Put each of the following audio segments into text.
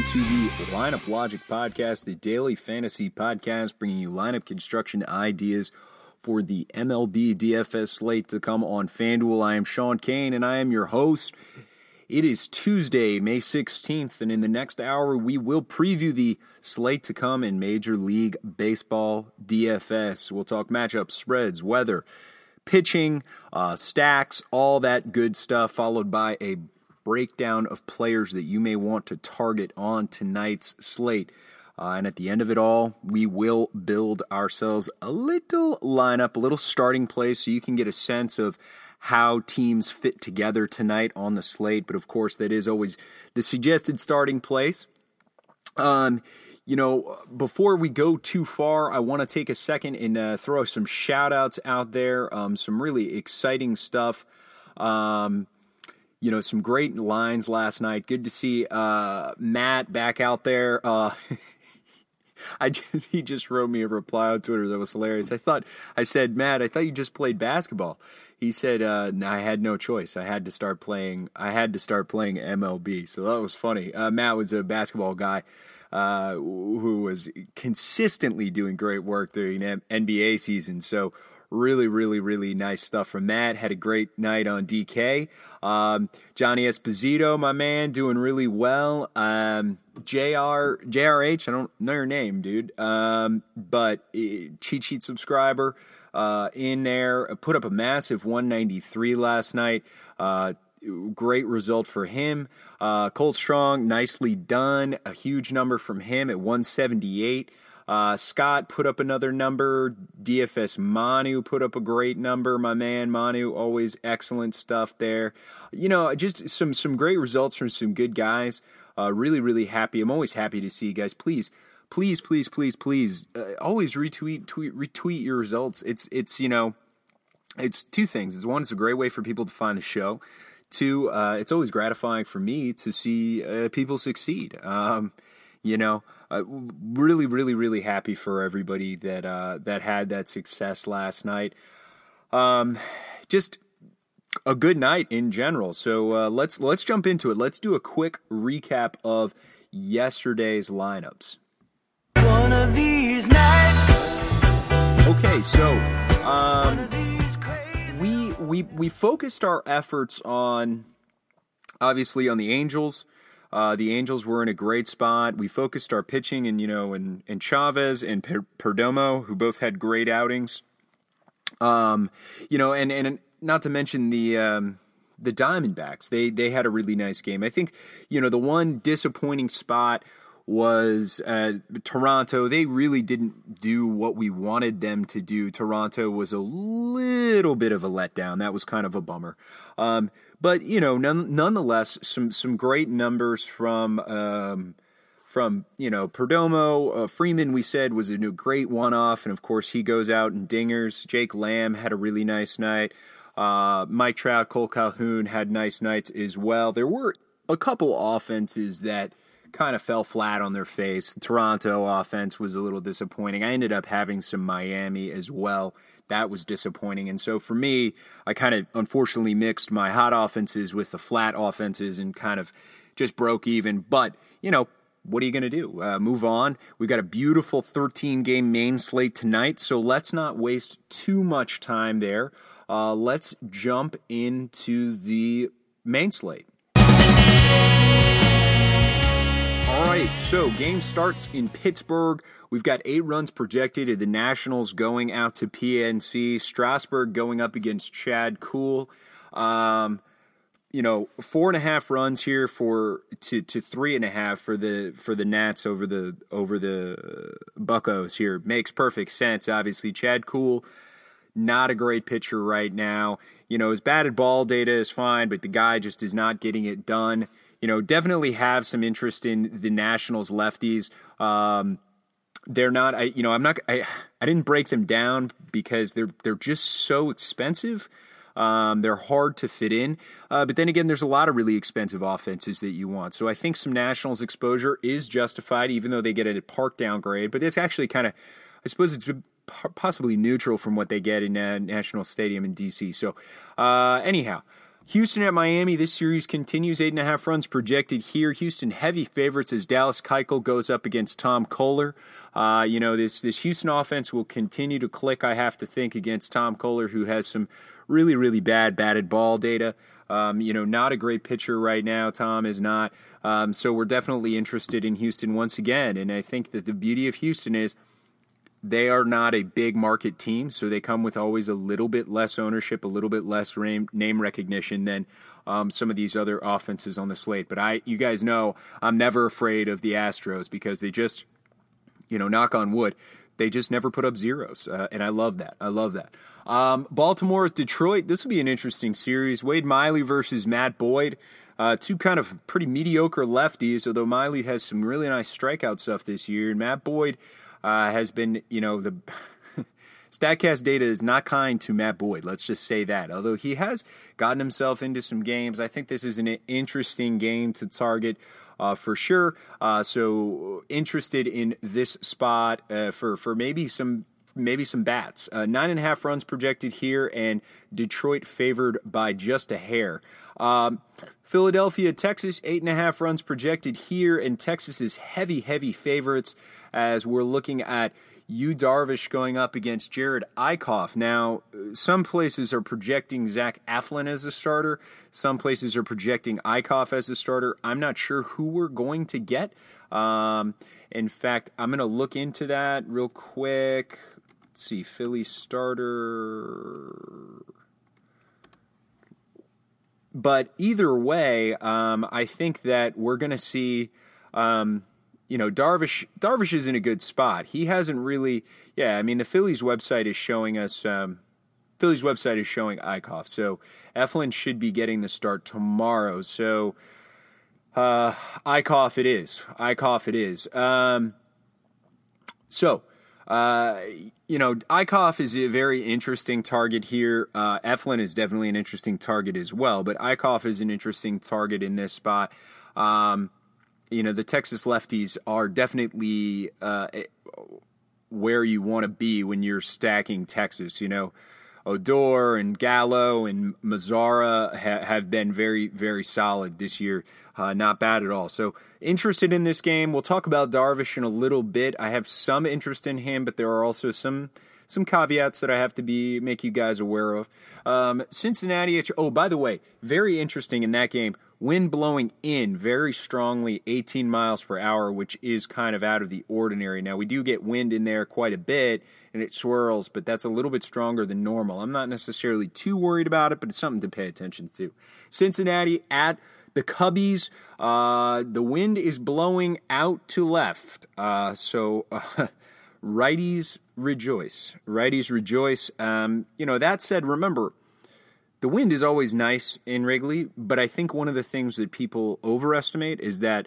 to the Lineup Logic Podcast, the daily fantasy podcast bringing you lineup construction ideas for the MLB DFS slate to come on FanDuel. I am Sean Kane, and I am your host. It is Tuesday, May 16th, and in the next hour, we will preview the slate to come in Major League Baseball DFS. We'll talk matchups, spreads, weather, pitching, stacks, all that good stuff, followed by a breakdown of players that you may want to target on tonight's slate. And at the end of it all, we will build ourselves a little lineup, a little starting place so you can get a sense of how teams fit together tonight on the slate. But of course, that is always the suggested starting place. Before we go too far, I want to take a second and throw some shout outs out there. Some really exciting stuff. Some great lines last night. Good to see Matt back out there. He just wrote me a reply on Twitter that was hilarious. I said, Matt, I thought you just played basketball. He said, no, I had no choice. I had to start playing MLB. So that was funny. Matt was a basketball guy who was consistently doing great work during NBA season. So really, really, really nice stuff from Matt. Had a great night on DK. Johnny Esposito, my man, doing really well. JRH, I don't know your name, dude. But cheat sheet subscriber in there. Put up a massive 193 last night. Great result for him. Colt Strong, nicely done. A huge number from him at 178. Scott put up another number. DFS Manu put up a great number. My man Manu, always excellent stuff there. Just some great results from some good guys. Really, really happy. I'm always happy to see you guys. Please, always retweet your results. It's two things. It's one, it's a great way for people to find the show. Two, it's always gratifying for me to see people succeed. Really, really, really happy for everybody that had that success last night. Just a good night in general. So let's jump into it. Let's do a quick recap of yesterday's lineups. One of these nights. Okay, so we focused our efforts on obviously on the Angels. The Angels were in a great spot. We focused our pitching in Chavez and Perdomo, who both had great outings. And not to mention the Diamondbacks. They had a really nice game. I think, the one disappointing spot was Toronto. They really didn't do what we wanted them to do. Toronto was a little bit of a letdown. That was kind of a bummer. But nonetheless, some great numbers from Perdomo. Freeman, we said, was a great one-off, and of course he goes out in dingers. Jake Lamb had a really nice night. Mike Trout, Cole Calhoun had nice nights as well. There were a couple offenses that kind of fell flat on their face. The Toronto offense was a little disappointing. I ended up having some Miami as well. That was disappointing. And so for me, I kind of unfortunately mixed my hot offenses with the flat offenses and kind of just broke even. But, what are you going to do? Move on. We've got a beautiful 13-game main slate tonight, so let's not waste too much time there. Let's jump into the main slate. All right, so game starts in Pittsburgh. We've got 8 runs projected. The Nationals going out to PNC. Strasburg going up against Chad Kuhl. 4.5 runs here to 3.5 for the Nats over the Buccos here. Makes perfect sense. Obviously, Chad Kuhl, not a great pitcher right now. His batted ball data is fine, but the guy just is not getting it done. Definitely have some interest in the Nationals lefties. They're not. I didn't break them down because they're just so expensive. They're hard to fit in. But then again, there's a lot of really expensive offenses that you want. So I think some Nationals exposure is justified, even though they get a park downgrade. But it's actually kind of, I suppose it's possibly neutral from what they get in National Stadium in D.C. So anyhow, Houston at Miami, this series continues. 8.5 runs projected here. Houston heavy favorites as Dallas Keuchel goes up against Tom Kohler. This Houston offense will continue to click, I have to think, against Tom Kohler, who has some really, really bad batted ball data. Not a great pitcher right now. Tom is not. So we're definitely interested in Houston once again. And I think that the beauty of Houston is they are not a big market team, so they come with always a little bit less ownership, a little bit less name recognition than some of these other offenses on the slate. But you guys know I'm never afraid of the Astros because they just, knock on wood, they just never put up zeros, and I love that. Baltimore at Detroit, this will be an interesting series. Wade Miley versus Matt Boyd. Two kind of pretty mediocre lefties, although Miley has some really nice strikeout stuff this year, and Matt Boyd has been, the StatCast data is not kind to Matt Boyd. Let's just say that. Although he has gotten himself into some games, I think this is an interesting game to target for sure. So interested in this spot for maybe some bats. 9.5 runs projected here, and Detroit favored by just a hair. Philadelphia, Texas, 8.5 runs projected here, and Texas is heavy favorites as we're looking at Yu Darvish going up against Jared Eichhoff. Now, some places are projecting Zach Eflin as a starter. Some places are projecting Eichhoff as a starter. I'm not sure who we're going to get. In fact, I'm going to look into that real quick. Let's see, Philly starter. But either way, I think that we're going to see, Darvish is in a good spot. He hasn't really, the Phillies website is showing us, Eichhoff. So Eflin should be getting the start tomorrow. So Eichhoff it is. Eichhoff is a very interesting target here. Eflin is definitely an interesting target as well, but Eichhoff is an interesting target in this spot. The Texas lefties are definitely where you want to be when you're stacking Texas. Odor and Gallo and Mazzara have been very, very solid this year. Not bad at all. So interested in this game. We'll talk about Darvish in a little bit. I have some interest in him, but there are also some caveats that I have to make you guys aware of. Cincinnati. By the way, very interesting in that game. Wind blowing in very strongly, 18 miles per hour, which is kind of out of the ordinary. Now, we do get wind in there quite a bit, and it swirls, but that's a little bit stronger than normal. I'm not necessarily too worried about it, but it's something to pay attention to. Cincinnati at the Cubbies. The wind is blowing out to left, so righties rejoice. That said, remember, the wind is always nice in Wrigley, but I think one of the things that people overestimate is that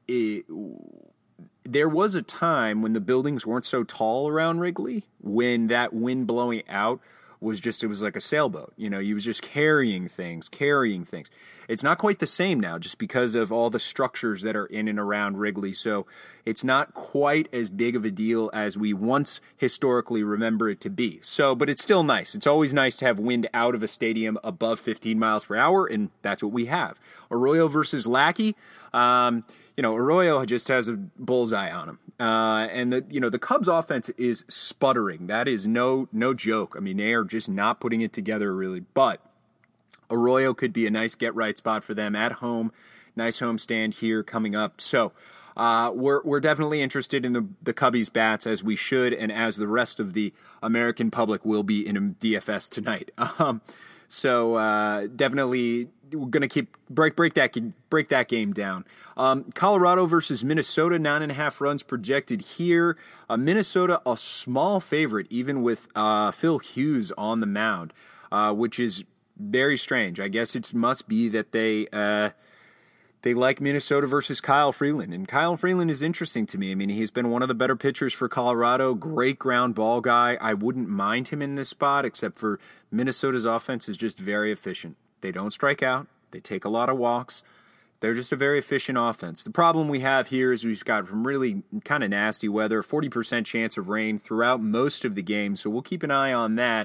there was a time when the buildings weren't so tall around Wrigley, when that wind blowing out it was like a sailboat. You was just carrying things. It's not quite the same now just because of all the structures that are in and around Wrigley. So it's not quite as big of a deal as we once historically remember it to be. So, but it's still nice. It's always nice to have wind out of a stadium above 15 miles per hour, and that's what we have. Arroyo versus Lackey. Arroyo just has a bullseye on him. And the Cubs offense is sputtering. That is no joke. I mean, they are just not putting it together really, but Arroyo could be a nice get-right spot for them at home. Nice home stand here coming up. So we're definitely interested in the Cubbies bats, as we should, and as the rest of the American public will be in DFS tonight. So definitely we're going to break that game down. Colorado versus Minnesota, 9.5 runs projected here. Minnesota, a small favorite, even with Phil Hughes on the mound, which is very strange. I guess it must be that they like Minnesota versus Kyle Freeland. And Kyle Freeland is interesting to me. I mean, he's been one of the better pitchers for Colorado. Great ground ball guy. I wouldn't mind him in this spot, except for Minnesota's offense is just very efficient. They don't strike out. They take a lot of walks. They're just a very efficient offense. The problem we have here is we've got some really kind of nasty weather, 40% chance of rain throughout most of the game, so we'll keep an eye on that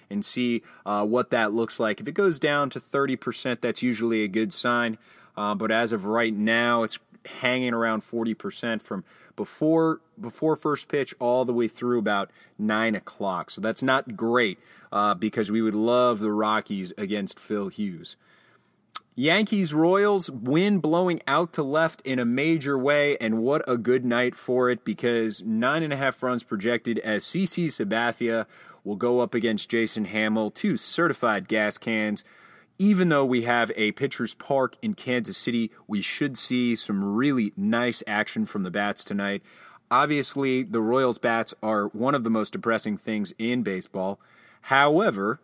and see what that looks like. If it goes down to 30%, that's usually a good sign. But as of right now, it's hanging around 40% from before first pitch all the way through about 9 o'clock. So that's not great because we would love the Rockies against Phil Hughes. Yankees-Royals, wind blowing out to left in a major way, and what a good night for it because 9.5 runs projected as CC Sabathia will go up against Jason Hammel, 2 certified gas cans. Even though we have a pitcher's park in Kansas City, we should see some really nice action from the bats tonight. Obviously, the Royals' bats are one of the most depressing things in baseball. However,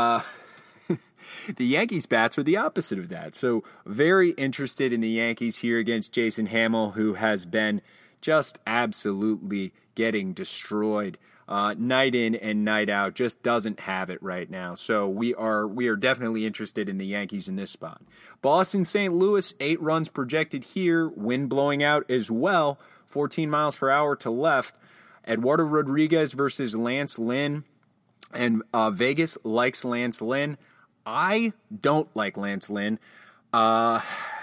the Yankees' bats are the opposite of that. So very interested in the Yankees here against Jason Hammel, who has been just absolutely getting destroyed night in and night out. Just doesn't have it right now. So we are definitely interested in the Yankees in this spot. Boston, St. Louis, 8 runs projected here. Wind blowing out as well. 14 miles per hour to left. Eduardo Rodriguez versus Lance Lynn. And Vegas likes Lance Lynn. I don't like Lance Lynn. Has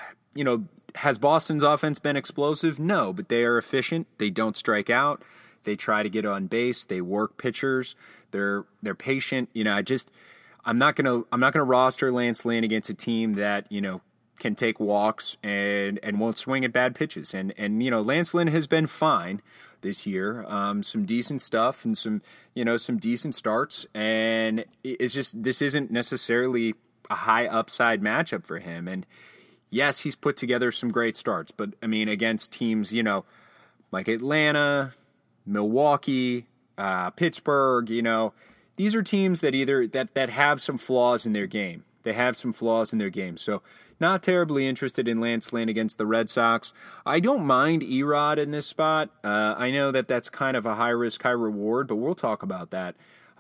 Boston's offense been explosive? No, but they are efficient. They don't strike out. They try to get on base. They work pitchers. They're patient. I'm not gonna roster Lance Lynn against a team that can take walks and won't swing at bad pitches. And Lance Lynn has been fine this year. Some decent stuff and some decent starts. And it's just, this isn't necessarily a high upside matchup for him. And yes, he's put together some great starts, but against teams, like Atlanta, Milwaukee, Pittsburgh, these are teams that that have some flaws in their game. They have some flaws in their game. So not terribly interested in Lance Lynn against the Red Sox. I don't mind Erod in this spot. I know that's kind of a high risk, high reward, but we'll talk about that.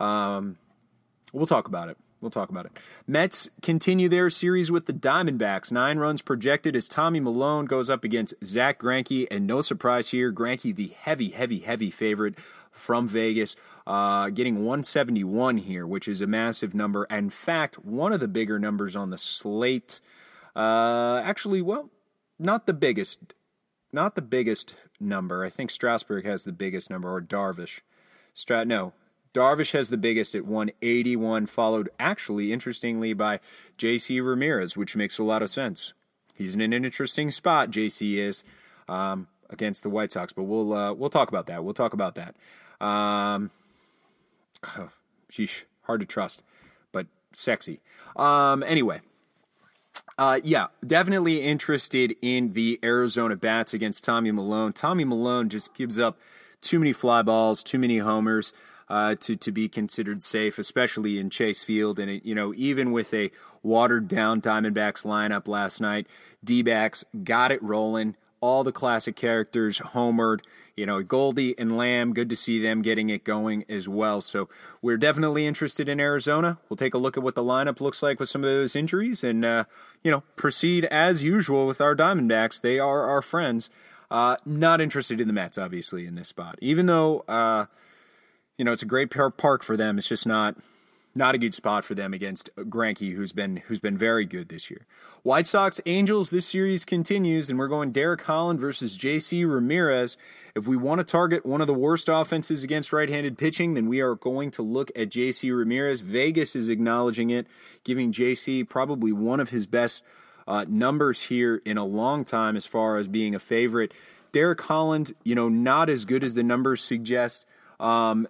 We'll talk about it. Mets continue their series with the Diamondbacks. 9 runs projected as Tommy Milone goes up against Zach Greinke. And no surprise here, Greinke, the heavy favorite from Vegas, getting 171 here, which is a massive number. In fact, one of the bigger numbers on the slate. Not the biggest number. I think Strasburg has the biggest number, or Darvish. Darvish has the biggest at 181, followed actually, interestingly, by J.C. Ramirez, which makes a lot of sense. He's in an interesting spot, J.C. is, against the White Sox, but we'll talk about that. Sheesh, hard to trust, but sexy. Anyway. Definitely interested in the Arizona bats against Tommy Milone. Tommy Milone just gives up too many fly balls, too many homers to be considered safe, especially in Chase Field. And, even with a watered-down Diamondbacks lineup last night, D-backs got it rolling. All the classic characters homered. Goldie and Lamb, good to see them getting it going as well. So we're definitely interested in Arizona. We'll take a look at what the lineup looks like with some of those injuries and, proceed as usual with our Diamondbacks. They are our friends. Not interested in the Mets, obviously, in this spot. Even though, it's a great park for them, it's just not a good spot for them against Greinke, who's been very good this year. White Sox, Angels, this series continues, and we're going Derek Holland versus J.C. Ramirez. If we want to target one of the worst offenses against right-handed pitching, then we are going to look at J.C. Ramirez. Vegas is acknowledging it, giving J.C. probably one of his best numbers here in a long time as far as being a favorite. Derek Holland, not as good as the numbers suggest. Right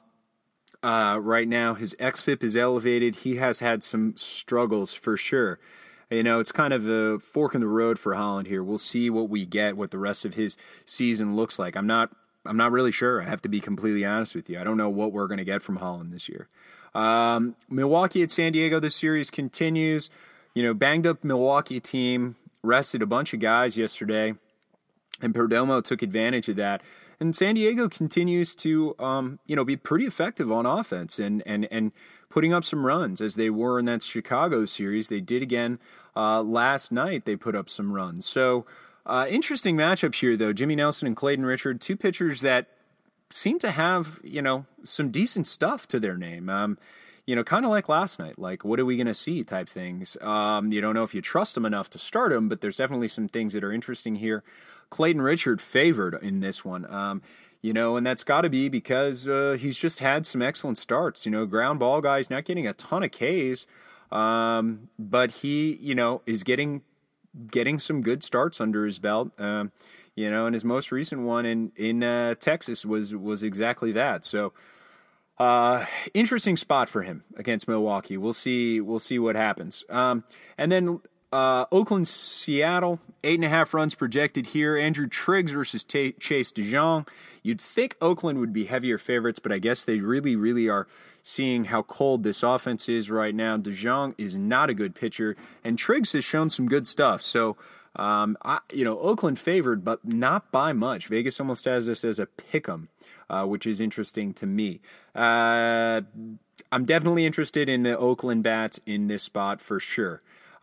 now, his xFIP is elevated. He has had some struggles for sure. It's kind of a fork in the road for Holland here. We'll see what we get, what the rest of his season looks like. I'm not really sure. I have to be completely honest with you. I don't know what we're going to get from Holland this year. Milwaukee at San Diego, this series continues. Banged up Milwaukee team rested a bunch of guys yesterday, and Perdomo took advantage of that. And San Diego continues to, be pretty effective on offense and putting up some runs as they were in that Chicago series. They did again last night. They put up some runs. So interesting matchup here, though. Jimmy Nelson and Clayton Richard, 2 pitchers that seem to have, some decent stuff to their name. kind of like last night, like what are we going to see type things. You don't know if you trust him enough to start him, but there's definitely some things that are interesting here. Clayton Richard favored in this one, and that's got to be because he's just had some excellent starts. Ground ball guy's not getting a ton of Ks, but he, is getting some good starts under his belt. And his most recent one in Texas was exactly that. So, interesting spot for him against Milwaukee. We'll see what happens. And then Oakland, Seattle, 8.5 runs projected here. Andrew Triggs versus Chase DeJong. You'd think Oakland would be heavier favorites, but I guess they really, really are seeing how cold this offense is right now. DeJong is not a good pitcher, and Triggs has shown some good stuff. So, Oakland favored, but not by much. Vegas almost has this as a pick'em, which is interesting to me. I'm definitely interested in the Oakland bats in this spot for sure.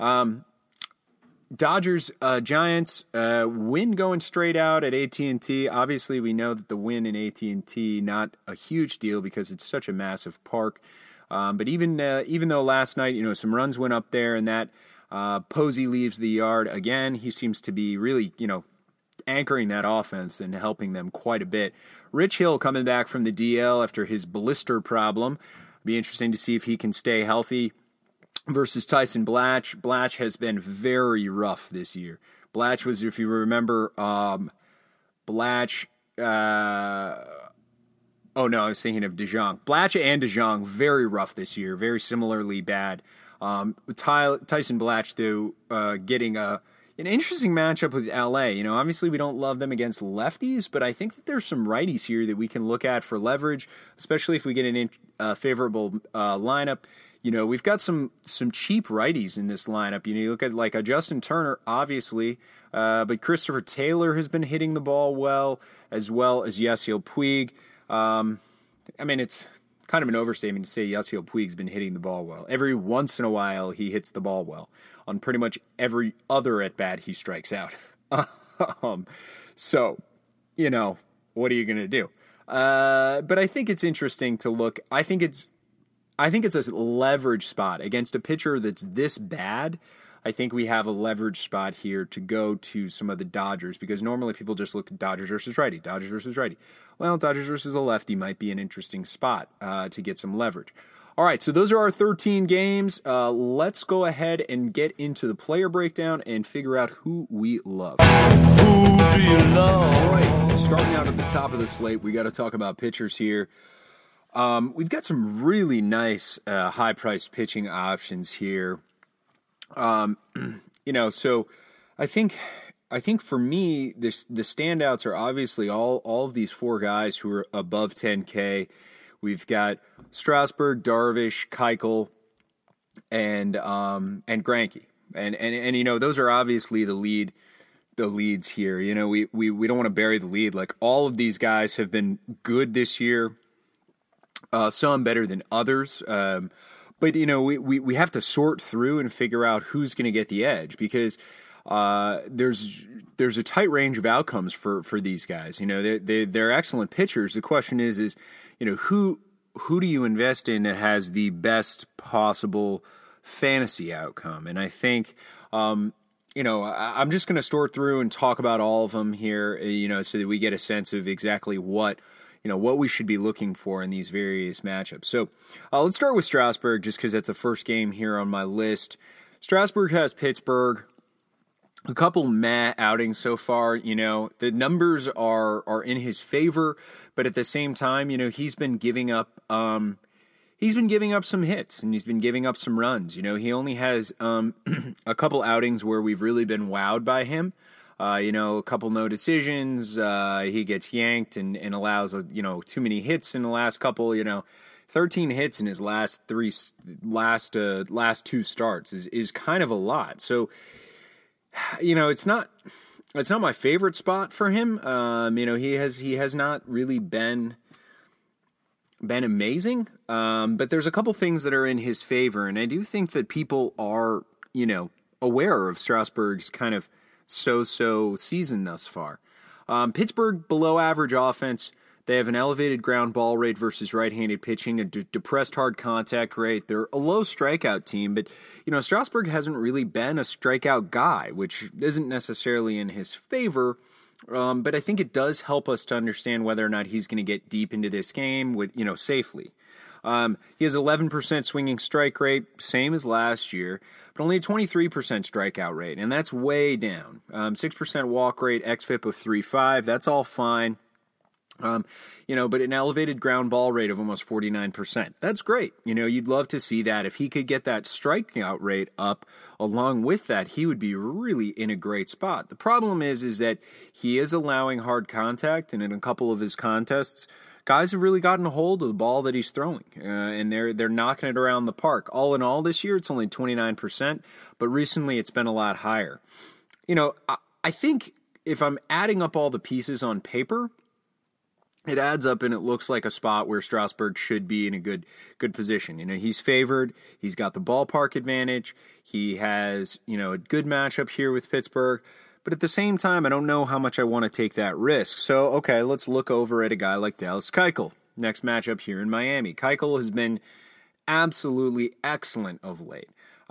Dodgers, Giants, win going straight out at AT&T. Obviously, we know that the win in AT&T, not a huge deal because it's such a massive park. But even though last night, some runs went up there and that Posey leaves the yard again, he seems to be really, anchoring that offense and helping them quite a bit. Rich Hill coming back from the DL after his blister problem. Be interesting to see if he can stay healthy. Versus Tyson Blatch. Blatch has been very rough this year. Blatch was, if you remember, Blatch. I was thinking of DeJong. Blatch and DeJong very rough this year, very similarly bad. Tyson Blatch, though, getting an interesting matchup with LA. Obviously we don't love them against lefties, but I think that there's some righties here that we can look at for leverage, especially if we get a favorable lineup. We've got some cheap righties in this lineup. You look at like a Justin Turner, obviously, but Christopher Taylor has been hitting the ball well as Yasiel Puig. It's kind of an overstatement to say Yasiel Puig's been hitting the ball well. Every once in a while, he hits the ball well. On pretty much every other at-bat, he strikes out. So, what are you going to do? But I think it's interesting to look. I think it's a leverage spot against a pitcher that's this bad. I think we have a leverage spot here to go to some of the Dodgers because normally people just look at Dodgers versus righty. Well, Dodgers versus a lefty might be an interesting spot to get some leverage. All right, so those are our 13 games. Let's go ahead and get into the player breakdown and figure out who we love. Who do you love? All right, starting out at the top of the slate, we got to talk about pitchers here. We've got some really nice high-priced pitching options here. So I think for me, the standouts are obviously all of these four guys who are above 10K. We've got Strasburg, Darvish, Keuchel, and Greinke, and those are obviously the leads here. We don't want to bury the lead. Like all of these guys have been good this year. Some better than others. But we have to sort through and figure out who's going to get the edge because there's a tight range of outcomes for these guys. They're excellent pitchers. The question is who do you invest in that has the best possible fantasy outcome? And I think I'm just going to sort through and talk about all of them here. So that we get a sense of exactly what we should be looking for in these various matchups. So let's start with Strasburg just because that's the first game here on my list. Strasburg has Pittsburgh. A couple meh outings so far. The numbers are in his favor, but at the same time, he's been giving up some hits and he's been giving up some runs. He only has a couple outings where we've really been wowed by him. A couple no decisions. He gets yanked and allows too many hits in the last couple. 13 hits in his last two starts is kind of a lot. So, it's not my favorite spot for him. He has not really been amazing. But there's a couple things that are in his favor, and I do think that people are aware of Strasburg's kind of so season thus far. Pittsburgh below average offense. They have an elevated ground ball rate versus right-handed pitching, a depressed hard contact rate. They're a low strikeout team, but, Strasburg hasn't really been a strikeout guy, which isn't necessarily in his favor. But I think it does help us to understand whether or not he's going to get deep into this game with, safely. He has 11% swinging strike rate, same as last year, but only a 23% strikeout rate, and that's way down. 6% walk rate, xFIP of 3.5, that's all fine. But an elevated ground ball rate of almost 49%. That's great. You'd love to see that. If he could get that strikeout rate up along with that, he would be really in a great spot. The problem is that he is allowing hard contact, and in a couple of his contests, guys have really gotten a hold of the ball that he's throwing, and they're knocking it around the park. All in all, this year it's only 29%, but recently it's been a lot higher. I think if I'm adding up all the pieces on paper, it adds up and it looks like a spot where Strasburg should be in a good position. He's favored. He's got the ballpark advantage. He has, a good matchup here with Pittsburgh. But at the same time, I don't know how much I want to take that risk. So, okay, let's look over at a guy like Dallas Keuchel. Next matchup here in Miami. Keuchel has been absolutely excellent of late.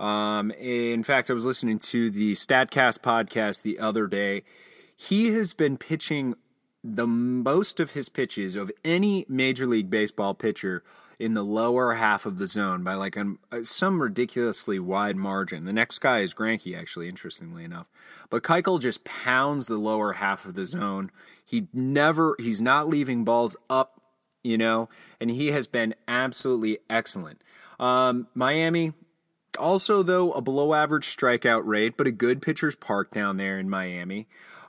In fact, I was listening to the StatCast podcast the other day. He has been pitching the most of his pitches of any Major League Baseball pitcher in the lower half of the zone by some ridiculously wide margin. The next guy is Greinke, actually, interestingly enough. But Keuchel just pounds the lower half of the zone. He's not leaving balls up, and he has been absolutely excellent. Miami, also, though, a below-average strikeout rate, but a good pitcher's park down there in Miami.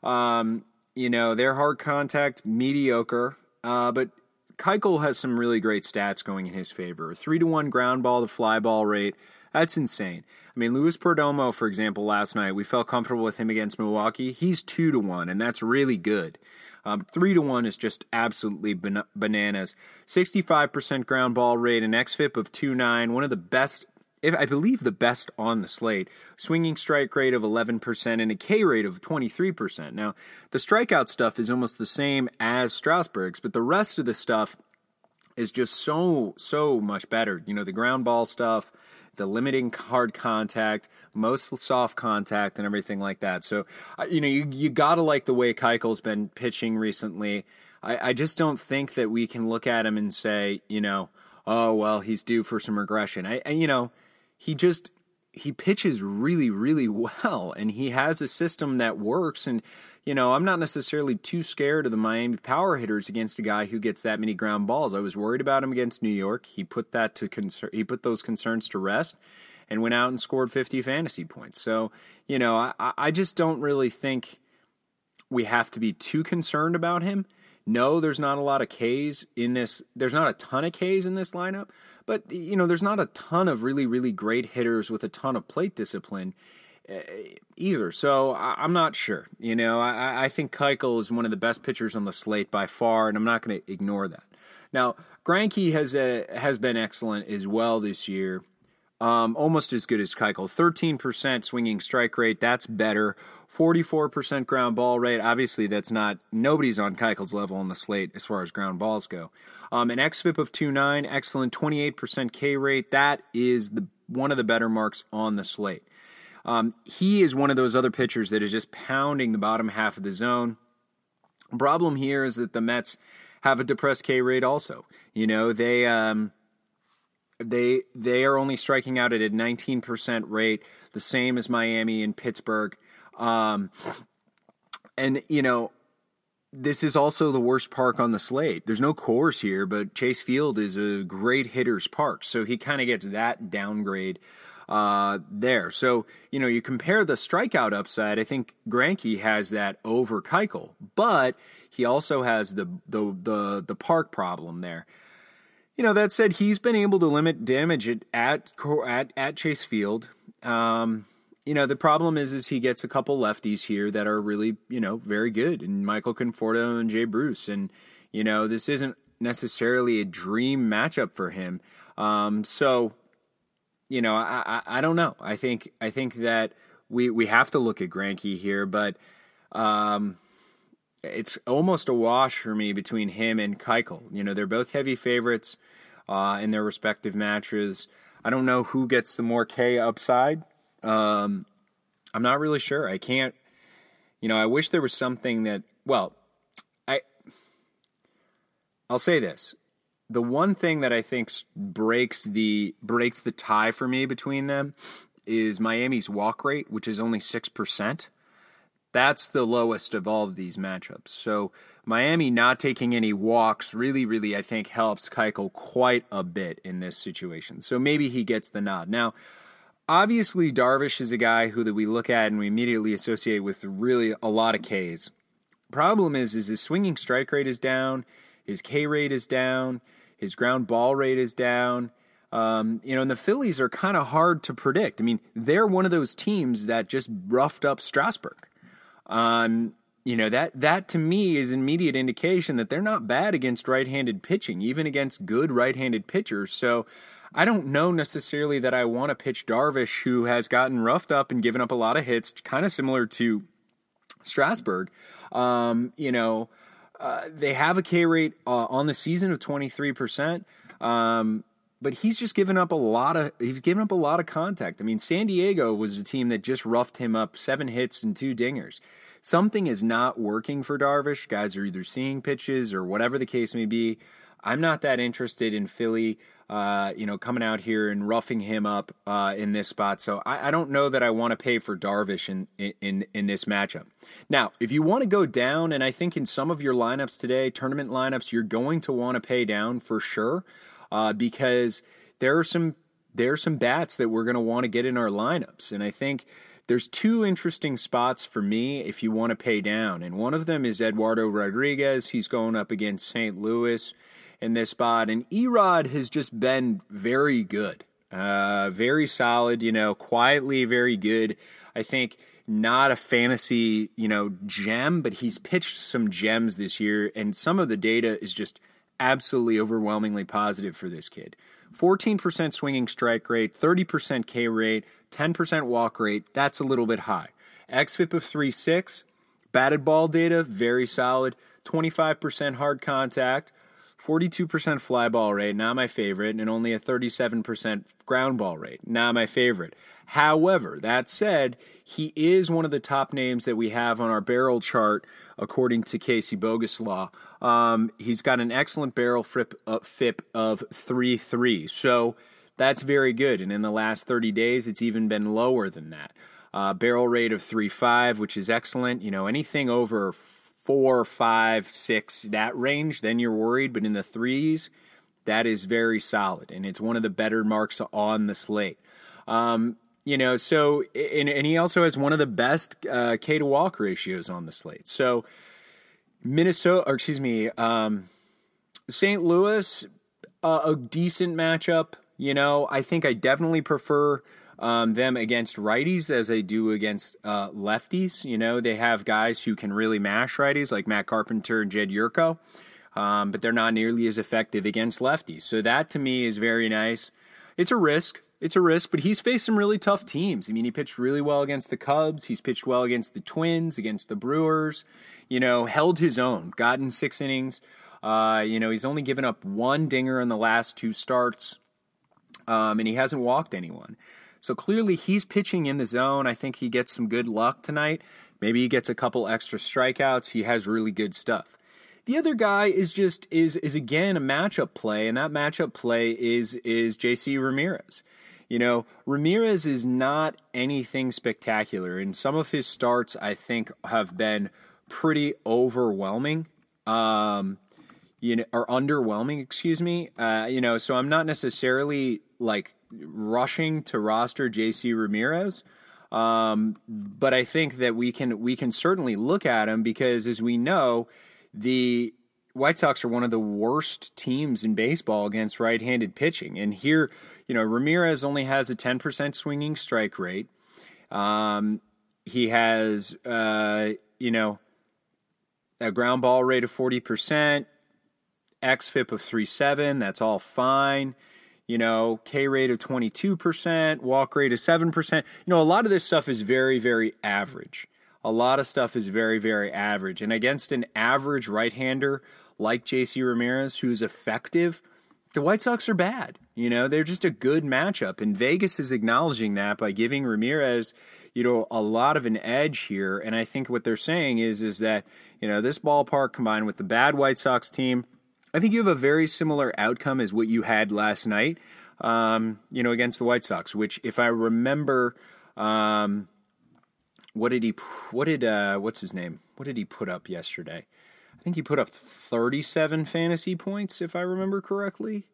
Their hard contact, mediocre, but Keuchel has some really great stats going in his favor. 3-1 ground ball to fly ball rate, that's insane. Luis Perdomo, for example, last night, we felt comfortable with him against Milwaukee. He's 2-1, and that's really good. 3-1 is just absolutely bananas. 65% ground ball rate, an xFIP of 2.9, one of the best, I believe the best on the slate. Swinging strike rate of 11% and a K rate of 23%. Now, the strikeout stuff is almost the same as Strasburg's, but the rest of the stuff is just so much better. The ground ball stuff, the limiting hard contact, most soft contact, and everything like that. So, you got to like the way Keuchel's been pitching recently. I just don't think that we can look at him and say, oh, well, he's due for some regression. He pitches really, really well, and he has a system that works. And, I'm not necessarily too scared of the Miami power hitters against a guy who gets that many ground balls. I was worried about him against New York. He put those concerns to rest and went out and scored 50 fantasy points. So, I just don't really think we have to be too concerned about him. No, there's not a lot of Ks in this. There's not a ton of Ks in this lineup. But, there's not a ton of really, really great hitters with a ton of plate discipline either. So I'm not sure. I think Keuchel is one of the best pitchers on the slate by far, and I'm not going to ignore that. Now, Greinke has been excellent as well this year. Almost as good as Keuchel. 13% swinging strike rate, that's better. 44% ground ball rate. Obviously, nobody's on Keuchel's level on the slate as far as ground balls go. An xFIP of 2.9, excellent. 28% K rate. That is one of the better marks on the slate. He is one of those other pitchers that is just pounding the bottom half of the zone. Problem here is that the Mets have a depressed K rate also. They are only striking out at a 19% rate, the same as Miami and Pittsburgh. This is also the worst park on the slate. There's no Coors here, but Chase Field is a great hitter's park, so he kind of gets that downgrade there. So, you compare the strikeout upside, I think Greinke has that over Keuchel, but he also has the park problem there. That said, he's been able to limit damage at Chase Field. The problem is he gets a couple lefties here that are really, very good, and Michael Conforto and Jay Bruce. And, this isn't necessarily a dream matchup for him. So, I don't know. I think that we have to look at Greinke here, but, it's almost a wash for me between him and Keuchel. You know, they're both heavy favorites in their respective matches. I don't know who gets the more K upside. I'm not really sure. I can't, I wish there was something that, I'll say this. The one thing that I think breaks the tie for me between them is Miami's walk rate, which is only 6%. That's the lowest of all of these matchups. So Miami not taking any walks really, I think, helps Keuchel quite a bit in this situation. So maybe he gets the nod. Now, obviously, Darvish is a guy who that we look at and we immediately associate with really a lot of Ks. Problem is his swinging strike rate is down, his K rate is down, his ground ball rate is down. And the Phillies are kind of hard to predict. I mean, they're one of those teams that just roughed up Strasburg. That to me is an immediate indication that they're not bad against right-handed pitching, even against good right-handed pitchers. So I don't know necessarily that I want to pitch Darvish, who has gotten roughed up and given up a lot of hits, kind of similar to Strasburg. They have a K rate on the season of 23%. But he's just given up a lot of contact. I mean, San Diego was a team that just roughed him up, 7 hits and 2 dingers. Something is not working for Darvish. Guys are either seeing pitches or whatever the case may be. I'm not that interested in Philly, coming out here and roughing him up in this spot. So I don't know that I want to pay for Darvish in this matchup. Now, if you want to go down, and I think in some of your lineups today, tournament lineups, you're going to want to pay down for sure. Because there are some bats that we're going to want to get in our lineups. And I think there's 2 interesting spots for me if you want to pay down. And one of them is Eduardo Rodriguez. He's going up against St. Louis in this spot. And Erod has just been very good, very solid, quietly very good. I think not a fantasy, gem, but he's pitched some gems this year. And some of the data is just absolutely overwhelmingly positive for this kid. 14% swinging strike rate, 30% K rate, 10% walk rate. That's a little bit high. xFIP of 3.6. Batted ball data, very solid. 25% hard contact, 42% fly ball rate, not my favorite, and only a 37% ground ball rate, not my favorite. However, that said, he is one of the top names that we have on our barrel chart, according to Casey Boguslaw. He's got an excellent barrel FIP of 3.3, so that's very good. And in the last 30 days, it's even been lower than that. Barrel rate of 3.5, which is excellent. Anything over 4, 5, 6, that range, then you're worried. But in the 3s, that is very solid, and it's one of the better marks on the slate. So and he also has one of the best K to walk ratios on the slate. So St. Louis, a decent matchup. I think I definitely prefer them against righties as I do against lefties. They have guys who can really mash righties like Matt Carpenter and Jed Yurko, but they're not nearly as effective against lefties. So that to me is very nice. It's a risk, but he's faced some really tough teams. I mean, he pitched really well against the Cubs. He's pitched well against the Twins, against the Brewers, held his own, gotten 6 innings. He's only given up 1 dinger in the last 2 starts, and he hasn't walked anyone. So clearly he's pitching in the zone. I think he gets some good luck tonight. Maybe he gets a couple extra strikeouts. He has really good stuff. The other guy is again a matchup play, and that matchup play is JC Ramirez. Ramirez is not anything spectacular, and some of his starts I think have been pretty overwhelming. Or underwhelming, excuse me. So I'm not necessarily rushing to roster JC Ramirez. But I think that we can certainly look at him because, as we know, the White Sox are one of the worst teams in baseball against right-handed pitching. And here, Ramirez only has a 10% swinging strike rate. He has, a ground ball rate of 40%, xFIP of 3.7. That's all fine. K rate of 22%, walk rate of 7%. A lot of this stuff is very, very average. a lot of stuff is very, very average. And against an average right-hander like JC Ramirez, who's effective, the White Sox are bad. They're just a good matchup. And Vegas is acknowledging that by giving Ramirez, a lot of an edge here. And I think what they're saying is that, this ballpark combined with the bad White Sox team, I think you have a very similar outcome as what you had last night, against the White Sox, which if I remember, what's his name? What did he put up yesterday? I think he put up 37 fantasy points, if I remember correctly.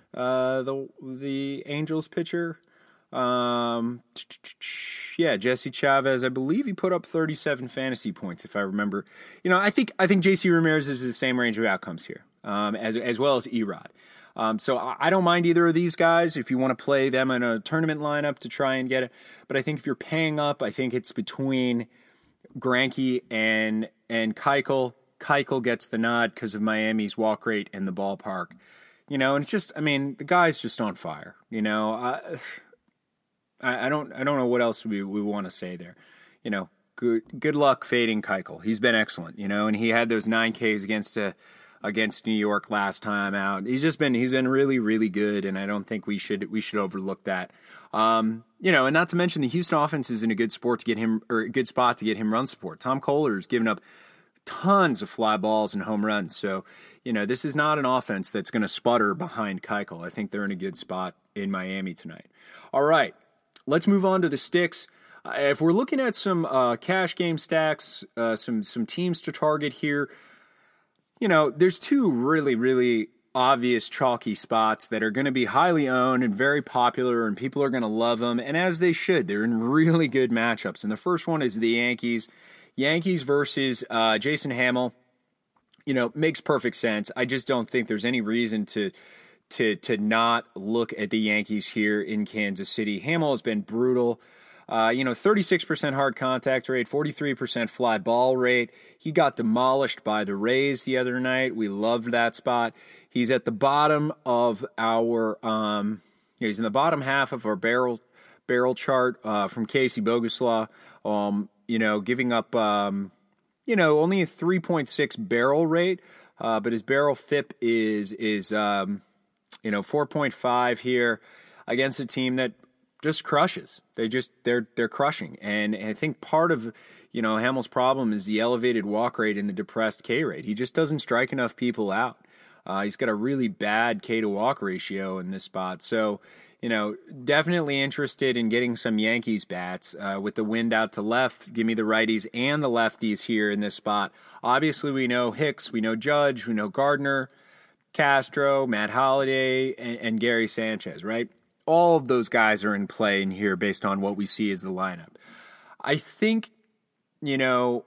The Angels pitcher, Jesse Chavez. I believe he put up 37 fantasy points, if I remember. I think JC Ramirez is the same range of outcomes here, as well as Erod. So I don't mind either of these guys if you want to play them in a tournament lineup to try and get it. But I think if you're paying up, I think it's between Greinke and Keuchel. Keuchel gets the nod because of Miami's walk rate in the ballpark. And it's just, the guy's just on fire. I don't know what else we want to say there. Good luck fading Keuchel. He's been excellent, and he had those 9Ks against New York last time out. He's been really, really good, and I don't think we should overlook that. And not to mention the Houston offense is in a good spot to get him run support. Tom Kohler's given up tons of fly balls and home runs. So, this is not an offense that's going to sputter behind Keuchel. I think they're in a good spot in Miami tonight. All right, let's move on to the sticks. If we're looking at some cash game stacks, some teams to target here, there's two really, really obvious chalky spots that are going to be highly owned and very popular, and people are going to love them, and as they should. They're in really good matchups. And the first one is the Yankees. Yankees versus Jason Hammel, makes perfect sense. I just don't think there's any reason to not look at the Yankees here in Kansas City. Hammel has been brutal. 36% hard contact rate, 43% fly ball rate. He got demolished by the Rays the other night. We loved that spot. He's at the bottom of our he's in the bottom half of our barrel chart from Casey Boguslaw. Giving up, only a 3.6 barrel rate, but his barrel FIP is 4.5 here against a team that just crushes. They're crushing. And I think part of, Hammel's problem is the elevated walk rate and the depressed K rate. He just doesn't strike enough people out. He's got a really bad K to walk ratio in this spot. So, definitely interested in getting some Yankees bats with the wind out to left. Give me the righties and the lefties here in this spot. Obviously, we know Hicks, we know Judge, we know Gardner, Castro, Matt Holliday, and Gary Sanchez, right? All of those guys are in play in here based on what we see as the lineup. I think, let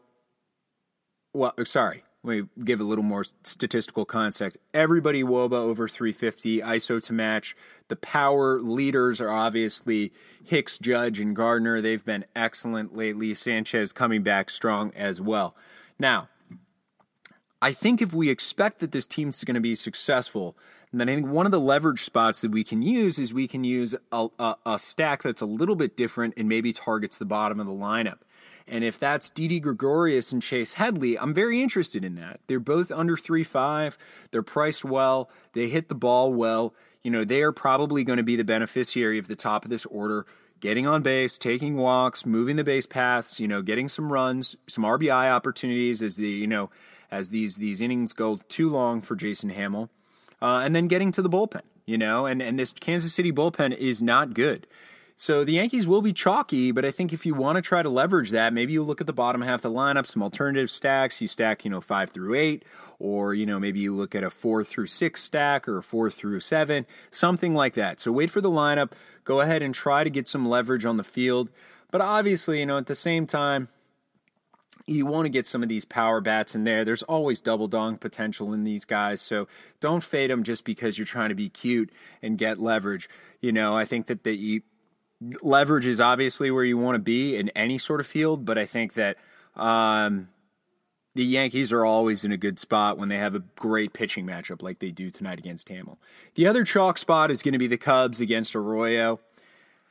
me give a little more statistical context. Everybody WOBA over 350, ISO to match. The power leaders are obviously Hicks, Judge, and Gardner. They've been excellent lately. Sanchez coming back strong as well. Now, I think if we expect that this team's going to be successful, then I think one of the leverage spots that we can use is we can use a stack that's a little bit different and maybe targets the bottom of the lineup. And if that's Didi Gregorius and Chase Headley, I'm very interested in that. They're both under 3.5. They're priced well. They hit the ball well. They are probably going to be the beneficiary of the top of this order, getting on base, taking walks, moving the base paths, getting some runs, some RBI opportunities as these innings go too long for Jason Hammel, and then getting to the bullpen, and this Kansas City bullpen is not good. So the Yankees will be chalky, but I think if you want to try to leverage that, maybe you look at the bottom half of the lineup, some alternative stacks. You stack, 5 through 8, or, maybe you look at a 4 through 6 stack or a 4 through 7, something like that. So wait for the lineup. Go ahead and try to get some leverage on the field. But obviously, at the same time, you want to get some of these power bats in there. There's always double dong potential in these guys, so don't fade them just because you're trying to be cute and get leverage. I think that leverage is obviously where you want to be in any sort of field, but I think that the Yankees are always in a good spot when they have a great pitching matchup like they do tonight against Hammel. The other chalk spot is going to be the Cubs against Arroyo.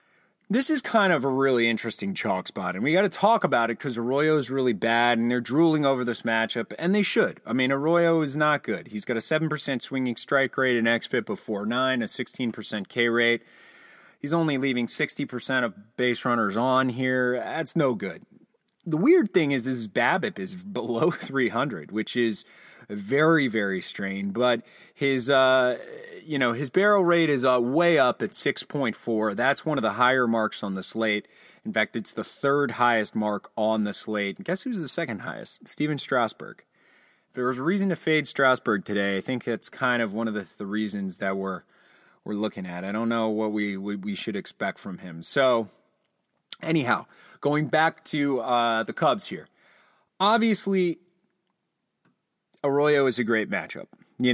This is kind of a really interesting chalk spot, and we got to talk about it because Arroyo is really bad, and they're drooling over this matchup, and they should. I mean, Arroyo is not good. He's got a 7% swinging strike rate, an xFIP of 4.9, a 16% K rate. He's only leaving 60% of base runners on here. That's no good. The weird thing is his BABIP is below 300, which is very, very strange, but his his barrel rate is way up at 6.4. That's one of the higher marks on the slate. In fact, it's the third highest mark on the slate. And guess who's the second highest? Steven Strasburg. If there was a reason to fade Strasburg today, I think that's kind of one of the reasons that we're looking at. I don't know what we should expect from him. So, anyhow, going back to the Cubs here. Obviously, Arroyo is a great matchup.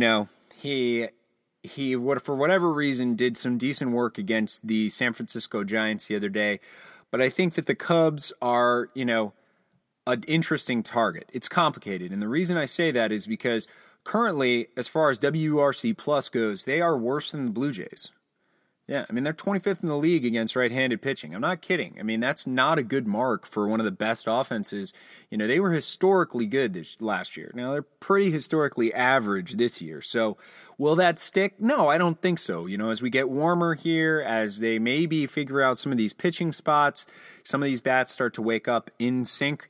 He for whatever reason did some decent work against the San Francisco Giants the other day, but I think that the Cubs are, an interesting target. It's complicated, and the reason I say that is because currently, as far as WRC plus goes, they are worse than the Blue Jays. Yeah, I mean, they're 25th in the league against right-handed pitching. I'm not kidding. I mean, that's not a good mark for one of the best offenses. They were historically good last year. Now, they're pretty historically average this year. So, will that stick? No, I don't think so. As we get warmer here, as they maybe figure out some of these pitching spots, some of these bats start to wake up in sync,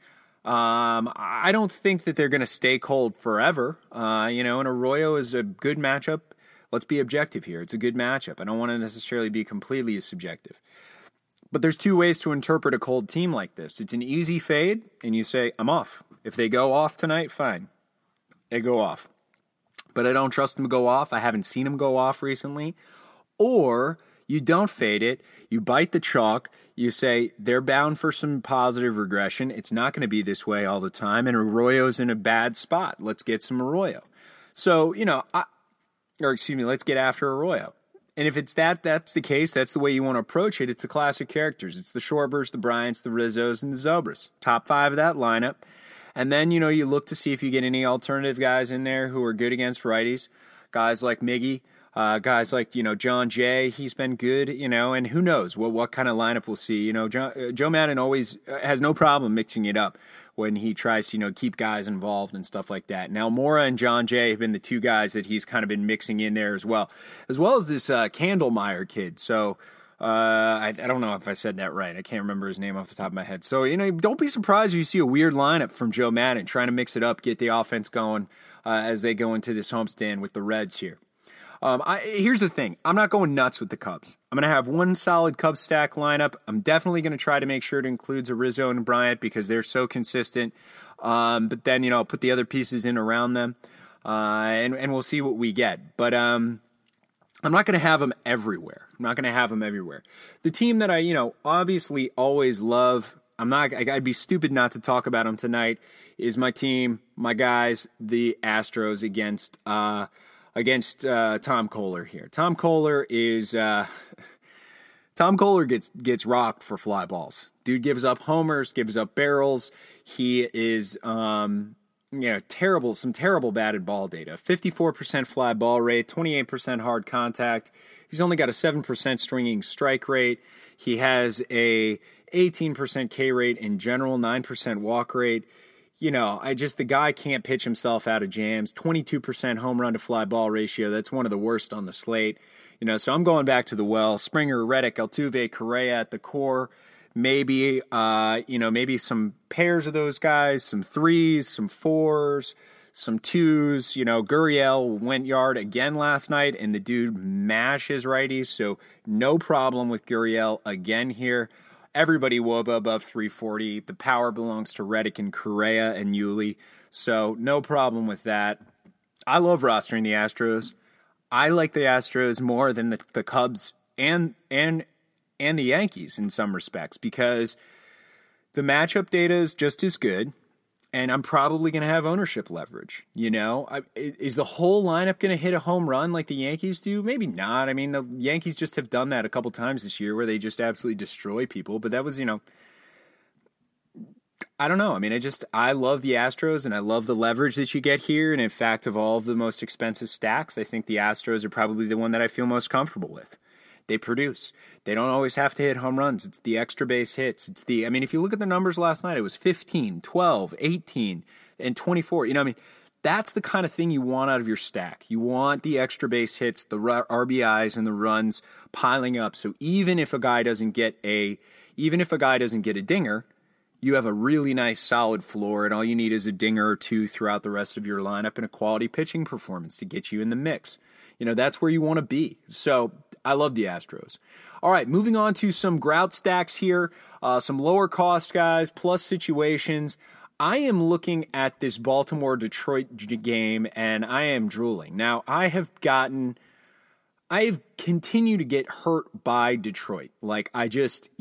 I don't think that they're going to stay cold forever. And Arroyo is a good matchup. Let's be objective here. It's a good matchup. I don't want to necessarily be completely subjective. But there's two ways to interpret a cold team like this. It's an easy fade, and you say, I'm off. If they go off tonight, fine. They go off. But I don't trust them to go off. I haven't seen them go off recently. Or you don't fade it. You bite the chalk. You say, they're bound for some positive regression. It's not going to be this way all the time, and Arroyo's in a bad spot. Let's get some Arroyo. So, let's get after Arroyo. And if it's that's the case, that's the way you want to approach it. It's the classic characters. It's the Schwarbers, the Bryants, the Rizzos, and the Zobras. Top 5 of that lineup. And then, you look to see if you get any alternative guys in there who are good against righties. Guys like Miggy, guys like, John Jay. He's been good, and who knows what kind of lineup we'll see. Joe Maddon always has no problem mixing it up when he tries to, keep guys involved and stuff like that. Now, Mora and John Jay have been the two guys that he's kind of been mixing in there as well as this Candlemeyer kid. So I don't know if I said that right. I can't remember his name off the top of my head. So, don't be surprised if you see a weird lineup from Joe Maddon trying to mix it up, get the offense going as they go into this homestand with the Reds here. Here's the thing. I'm not going nuts with the Cubs. I'm going to have one solid Cubs stack lineup. I'm definitely going to try to make sure it includes a Rizzo and Bryant because they're so consistent. But then, I'll put the other pieces in around them, and we'll see what we get. But I'm not going to have them everywhere. The team that I, obviously always love, I'd be stupid not to talk about them tonight, is my team, my guys, the Astros against Tom Koehler here. Tom Koehler gets rocked for fly balls. Dude gives up homers, gives up barrels. He is some terrible batted ball data. 54% fly ball rate, 28% hard contact. He's only got a 7% stringing strike rate. He has a 18% K rate in general, 9% walk rate. The guy can't pitch himself out of jams. 22% home run to fly ball ratio. That's one of the worst on the slate. So I'm going back to the well. Springer, Reddick, Altuve, Correa at the core. Maybe, maybe some pairs of those guys, some 3s, some 4s, some 2s. Gurriel went yard again last night, and the dude mashes righties. So no problem with Gurriel again here. Everybody WOBA above 340. The power belongs to Reddick and Correa and Yuli. So no problem with that. I love rostering the Astros. I like the Astros more than the Cubs and the Yankees in some respects because the matchup data is just as good. And I'm probably going to have ownership leverage. Is the whole lineup going to hit a home run like the Yankees do? Maybe not. I mean, the Yankees just have done that a couple times this year where they just absolutely destroy people. But that was, I don't know. I mean, I love the Astros and I love the leverage that you get here. And in fact, of all of the most expensive stacks, I think the Astros are probably the one that I feel most comfortable with. they produce. They don't always have to hit home runs. It's the extra base hits. If you look at the numbers last night, it was 15, 12, 18, and 24. That's the kind of thing you want out of your stack. You want the extra base hits, the RBIs, and the runs piling up. So even if a guy doesn't get a dinger, you have a really nice solid floor, and all you need is a dinger or two throughout the rest of your lineup and a quality pitching performance to get you in the mix. That's where you want to be. So I love the Astros. All right, moving on to some grout stacks here, some lower cost guys, plus situations. I am looking at this Baltimore-Detroit game, and I am drooling. Now, I have continued to get hurt by Detroit. Like, they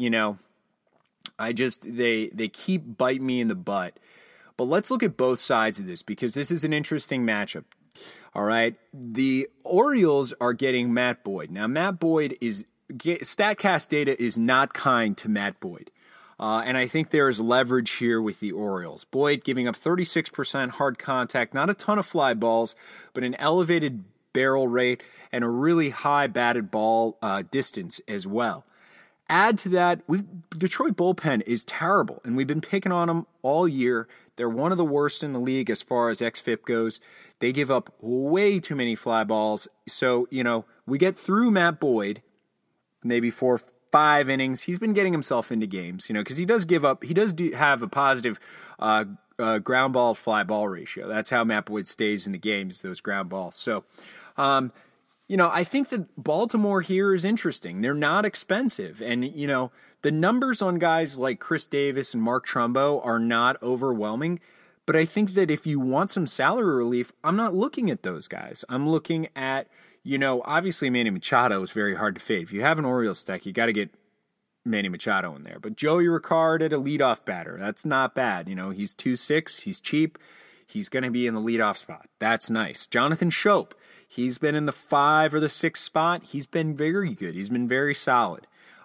keep biting me in the butt. But let's look at both sides of this, because this is an interesting matchup. All right, the Orioles are getting Matt Boyd. Now, Matt Boyd StatCast data is not kind to Matt Boyd. And I think there is leverage here with the Orioles. Boyd giving up 36% hard contact, not a ton of fly balls, but an elevated barrel rate and a really high batted ball distance as well. Add to that, Detroit bullpen is terrible, and we've been picking on them all year. They're one of the worst in the league as far as xFIP goes. They give up way too many fly balls. So, we get through Matt Boyd, maybe 4-5 innings. He's been getting himself into games, because he does have a positive ground ball fly ball ratio. That's how Matt Boyd stays in the games, those ground balls. So, I think that Baltimore here is interesting. They're not expensive. And, the numbers on guys like Chris Davis and Mark Trumbo are not overwhelming. But I think that if you want some salary relief, I'm not looking at those guys. I'm looking at, obviously Manny Machado is very hard to fade. If you have an Orioles stack, you got to get Manny Machado in there. But Joey Ricard at a leadoff batter, that's not bad. He's 2.6, he's cheap. He's going to be in the leadoff spot. That's nice. Jonathan Schoop, he's been in the 5 or the 6 spot. He's been very good. He's been very solid.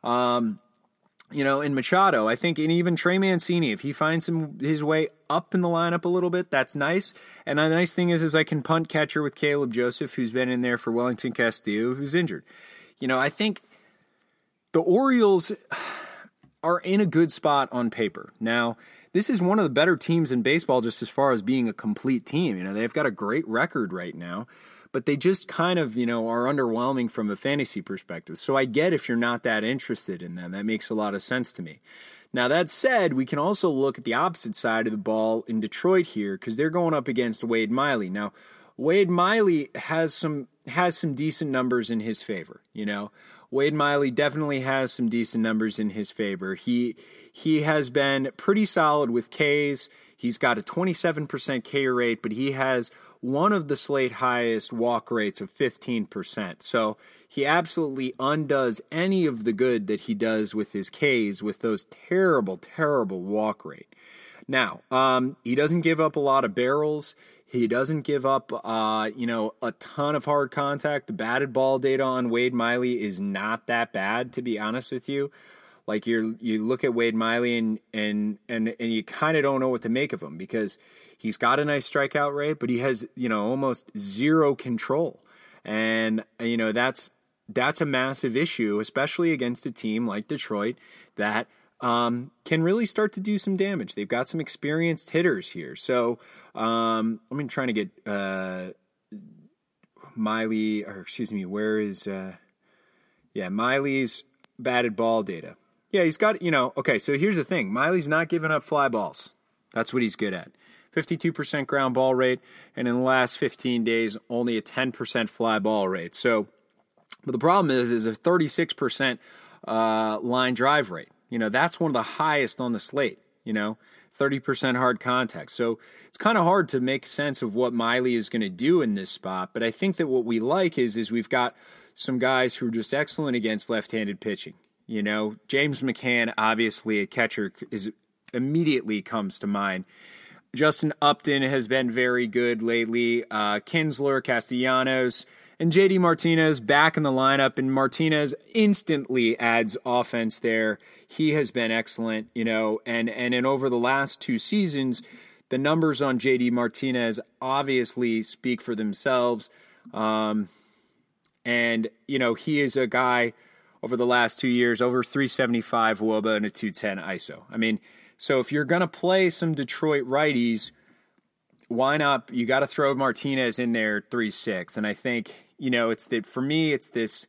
In Machado, I think, and even Trey Mancini, if he finds his way up in the lineup a little bit, that's nice. And the nice thing is I can punt catcher with Caleb Joseph, who's been in there for Wellington Castillo, who's injured. I think the Orioles are in a good spot on paper. Now, this is one of the better teams in baseball just as far as being a complete team. They've got a great record right now, but they just kind of, are underwhelming from a fantasy perspective. So I get if you're not that interested in them. That makes a lot of sense to me. Now, that said, we can also look at the opposite side of the ball in Detroit here because they're going up against Wade Miley. Now, Wade Miley has some decent numbers in his favor, Wade Miley definitely has some decent numbers in his favor. He has been pretty solid with Ks. He's got a 27% K rate, but he has one of the slate highest walk rates of 15%. So he absolutely undoes any of the good that he does with his Ks with those terrible, terrible walk rate. Now, he doesn't give up a lot of barrels. He doesn't give up, a ton of hard contact. The batted ball data on Wade Miley is not that bad, to be honest with you. Like you look at Wade Miley and you kind of don't know what to make of him because he's got a nice strikeout rate, but he has, almost zero control. And, that's a massive issue, especially against a team like Detroit that can really start to do some damage. They've got some experienced hitters here. So I'm trying to get Miley, where is Miley's batted ball data. Yeah, he's got, okay, so here's the thing. Miley's not giving up fly balls. That's what he's good at. 52% ground ball rate, and in the last 15 days, only a 10% fly ball rate. So, but the problem is a 36% line drive rate. That's one of the highest on the slate, 30% hard contact. So it's kind of hard to make sense of what Miley is going to do in this spot. But I think that what we like is we've got some guys who are just excellent against left-handed pitching. James McCann, obviously a catcher, immediately comes to mind. Justin Upton has been very good lately. Kinsler, Castellanos, and JD Martinez back in the lineup, and Martinez instantly adds offense there. He has been excellent, and over the last 2 seasons, the numbers on JD Martinez obviously speak for themselves. And, he is a guy over the last 2 years, over 375 WOBA and a 210 ISO. I mean, so if you're going to play some Detroit righties, why not? You got to throw Martinez in there 3-6. And I think, it's that for me, it's this.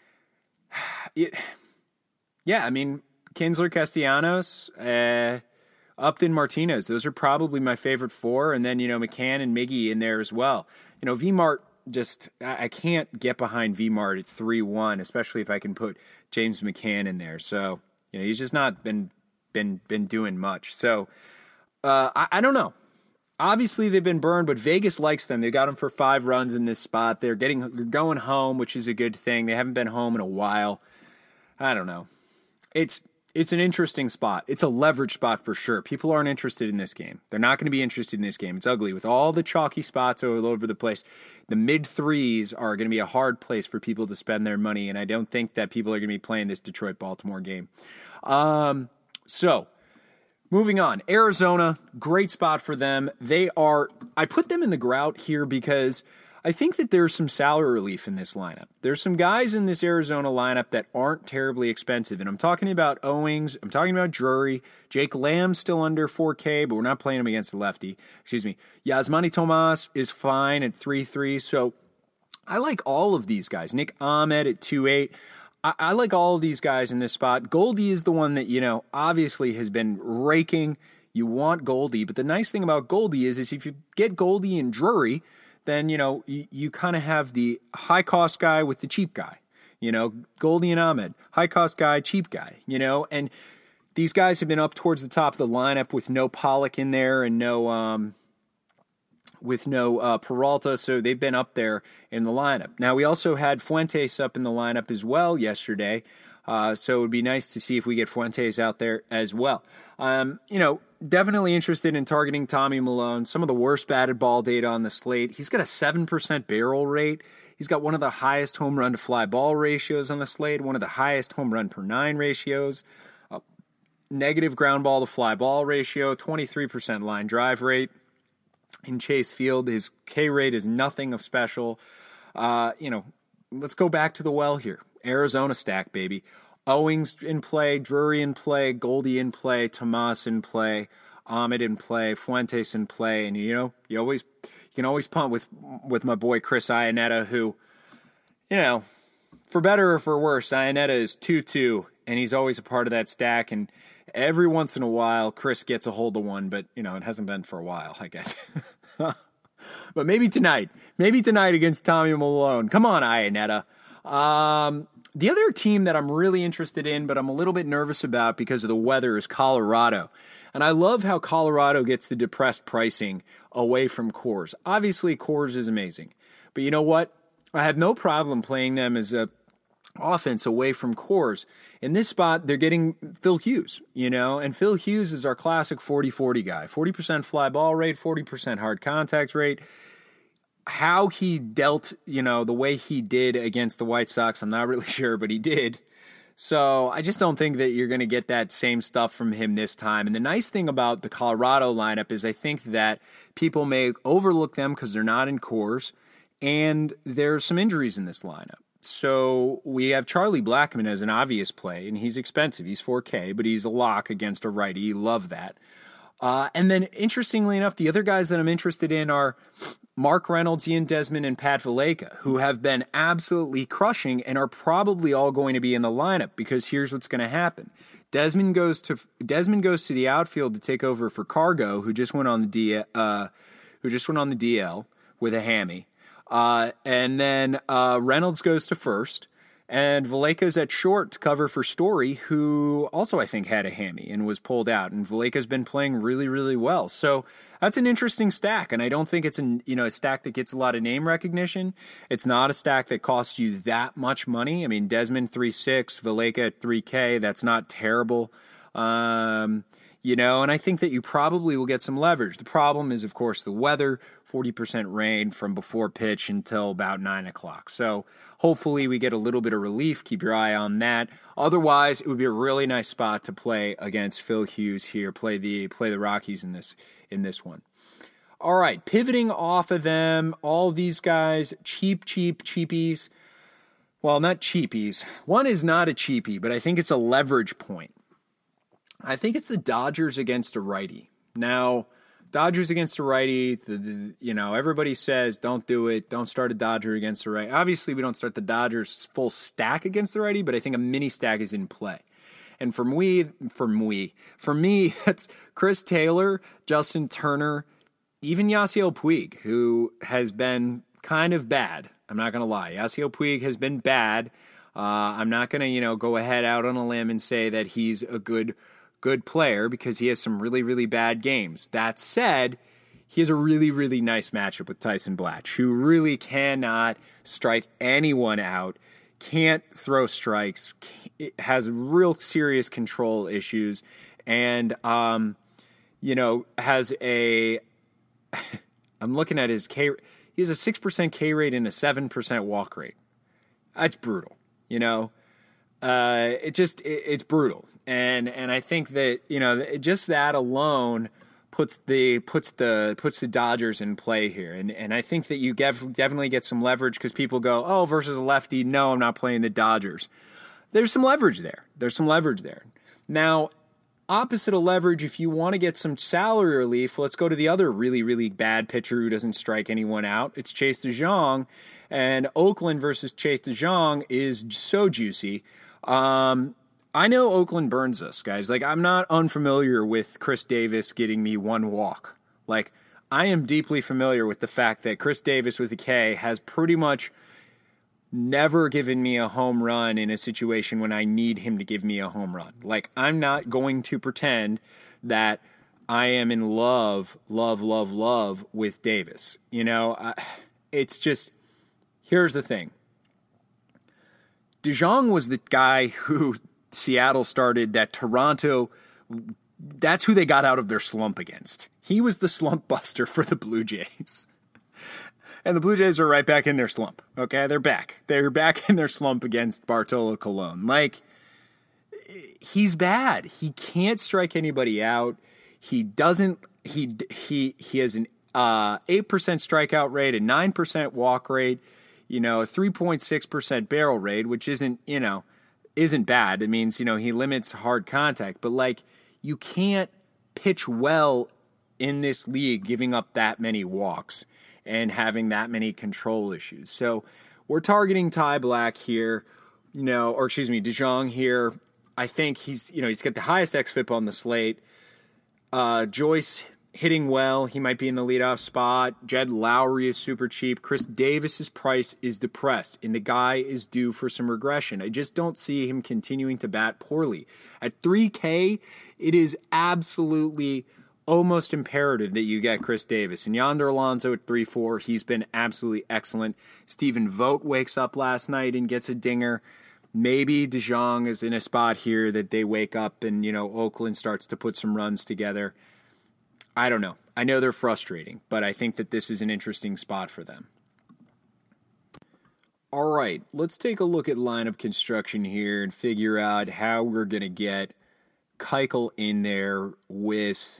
I mean, Kinsler, Castellanos, Upton, Martinez. Those are probably my favorite four. And then, McCann and Miggy in there as well. V-Mart, I can't get behind V-Mart at 3-1, especially if I can put James McCann in there. So, he's just not been doing much. So, I don't know. Obviously, they've been burned, but Vegas likes them. They got them for 5 runs in this spot. They're going home, which is a good thing. They haven't been home in a while. I don't know. It's an interesting spot. It's a leverage spot for sure. People aren't interested in this game. They're not going to be interested in this game. It's ugly with all the chalky spots all over the place. The mid-3s are going to be a hard place for people to spend their money, and I don't think that people are going to be playing this Detroit-Baltimore game. So, moving on. Arizona, great spot for them. I put them in the grout here because I think that there's some salary relief in this lineup. There's some guys in this Arizona lineup that aren't terribly expensive, and I'm talking about Owings, I'm talking about Drury, Jake Lamb's still under 4K, but we're not playing him against the lefty. Yasmani Tomas is fine at 3-3, so I like all of these guys. Nick Ahmed at 2-8. I like all of these guys in this spot. Goldie is the one that, obviously has been raking. You want Goldie, but the nice thing about Goldie is if you get Goldie and Drury, then, you kind of have the high-cost guy with the cheap guy. Goldie and Ahmed, high-cost guy, cheap guy, and these guys have been up towards the top of the lineup with no Pollock in there and no Peralta, so they've been up there in the lineup. Now, we also had Fuentes up in the lineup as well yesterday, so it would be nice to see if we get Fuentes out there as well. Definitely interested in targeting Tommy Milone. Some of the worst batted ball data on the slate. He's got a 7% barrel rate. He's got one of the highest home run to fly ball ratios on the slate, one of the highest home run per 9 ratios, negative ground ball to fly ball ratio, 23% line drive rate. In Chase Field, his K rate is nothing of special. Let's go back to the well here. Arizona stack, baby. Owings in play, Drury in play, Goldie in play, Tomas in play, Ahmed in play, Fuentes in play, and you can always punt with my boy Chris Iannetta, who, for better or for worse, Iannetta is 2-2, and he's always a part of that stack, and every once in a while, Chris gets a hold of one, but, it hasn't been for a while, I guess. But maybe tonight against Tommy Milone. Come on, Iannetta. The other team that I'm really interested in, but I'm a little bit nervous about because of the weather, is Colorado. And I love how Colorado gets the depressed pricing away from Coors. Obviously, Coors is amazing. But you know what? I have no problem playing them as a offense away from Coors. In this spot, they're getting Phil Hughes, and Phil Hughes is our classic 40-40 guy. 40% fly ball rate, 40% hard contact rate. How he dealt, the way he did against the White Sox, I'm not really sure, but he did. So I just don't think that you're going to get that same stuff from him this time. And the nice thing about the Colorado lineup is I think that people may overlook them because they're not in Coors, and there's some injuries in this lineup. So we have Charlie Blackmon as an obvious play, and he's expensive. He's 4K, but he's a lock against a righty. You love that. And then, interestingly enough, the other guys that I'm interested in are Mark Reynolds, Ian Desmond, and Pat Valaika, who have been absolutely crushing and are probably all going to be in the lineup, because here's what's going to happen. Desmond goes to the outfield to take over for Cargo, who just went on the DL with a hammy. And then Reynolds goes to first, and Valaika's at short to cover for Story, who also I think had a hammy and was pulled out. And Valaika's been playing really, really well. So that's an interesting stack, and I don't think it's a stack that gets a lot of name recognition. It's not a stack that costs you that much money. I mean, Desmond 3.6, Valaika at 3K. That's not terrible. And I think that you probably will get some leverage. The problem is, of course, the weather, 40% rain from before pitch until about 9 o'clock. So hopefully we get a little bit of relief. Keep your eye on that. Otherwise, it would be a really nice spot to play against Phil Hughes here, play the Rockies in this one. All right, pivoting off of them, all these guys, cheapies. well, not cheapies. One is not a cheapie, but I think it's a leverage point. I think it's the Dodgers against a righty. Now, Dodgers against a righty, everybody says don't do it. Don't start a Dodger against a righty. Obviously, we don't start the Dodgers full stack against the righty, but I think a mini stack is in play. And for me, that's Chris Taylor, Justin Turner, even Yasiel Puig, who has been kind of bad. I'm not going to lie. Yasiel Puig has been bad. I'm not going to, go ahead out on a limb and say that he's a good player because he has some really, really bad games. That said, he has a really, really nice matchup with Tyson Blatch, who really cannot strike anyone out, can't throw strikes, has real serious control issues, and, has a I'm looking at his K. He has a 6% K rate and a 7% walk rate. That's brutal. It's brutal. And I think that, just that alone puts the Dodgers in play here. And I think that you definitely get some leverage because people go, oh, versus a lefty, no, I'm not playing the Dodgers. There's some leverage there. Now, opposite of leverage, if you want to get some salary relief, let's go to the other really, really bad pitcher who doesn't strike anyone out. It's Chase DeJong. And Oakland versus Chase DeJong is so juicy. I know Oakland burns us, guys. I'm not unfamiliar with Chris Davis getting me one walk. I am deeply familiar with the fact that Chris Davis with a K has pretty much never given me a home run in a situation when I need him to give me a home run. I'm not going to pretend that I am in love with Davis. It's just, here's the thing. DeJong was the guy who Seattle started that Toronto, that's who they got out of their slump against. He was the slump buster for the Blue Jays. And the Blue Jays are right back in their slump. Okay, they're back. They're back in their slump against Bartolo Colon. He's bad. He can't strike anybody out. He doesn't. He has an 8% strikeout rate, a 9% walk rate, a 3.6% barrel rate, which isn't bad. It means he limits hard contact, but you can't pitch well in this league giving up that many walks and having that many control issues. So we're targeting Ty Black here, DeJong here. I think he's got the highest xFIP on the slate. Joyce hitting well. He might be in the leadoff spot. Jed Lowry is super cheap. Chris Davis's price is depressed, and the guy is due for some regression. I just don't see him continuing to bat poorly. At $3K, it is absolutely almost imperative that you get Chris Davis. And Yonder Alonso at 3-4, he's been absolutely excellent. Stephen Vogt wakes up last night and gets a dinger. Maybe DeJong is in a spot here that they wake up and, Oakland starts to put some runs together. I don't know. I know they're frustrating, but I think that this is an interesting spot for them. All right, let's take a look at lineup construction here and figure out how we're going to get Keuchel in there with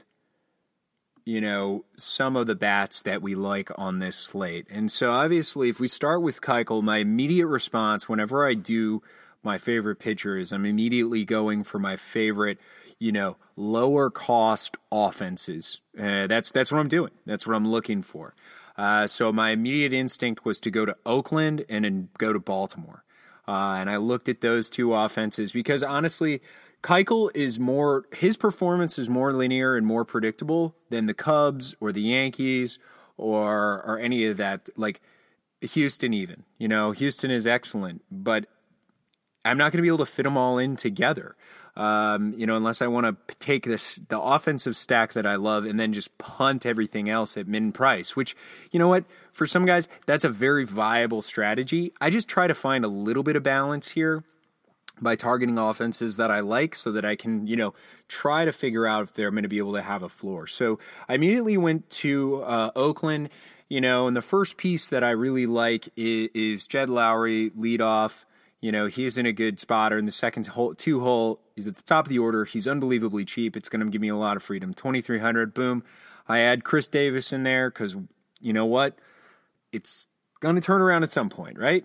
some of the bats that we like on this slate. And so obviously if we start with Keuchel, my immediate response whenever I do my favorite pitcher is I'm immediately going for my favorite, lower cost offenses. That's what I'm doing. That's what I'm looking for. So my immediate instinct was to go to Oakland and then go to Baltimore. And I looked at those two offenses because honestly, Keuchel his performance is more linear and more predictable than the Cubs or the Yankees or any of that. Houston even. Houston is excellent, but I'm not going to be able to fit them all in together. Unless I want to take the offensive stack that I love and then just punt everything else at min price, which, for some guys, that's a very viable strategy. I just try to find a little bit of balance here by targeting offenses that I like so that I can, try to figure out if they're going to be able to have a floor. So I immediately went to Oakland, and the first piece that I really like is Jed Lowry, leadoff. He's in a good spot, or in the second two hole. He's at the top of the order. He's unbelievably cheap. It's going to give me a lot of freedom. 2,300, boom. I add Chris Davis in there because you know what? It's going to turn around at some point, right?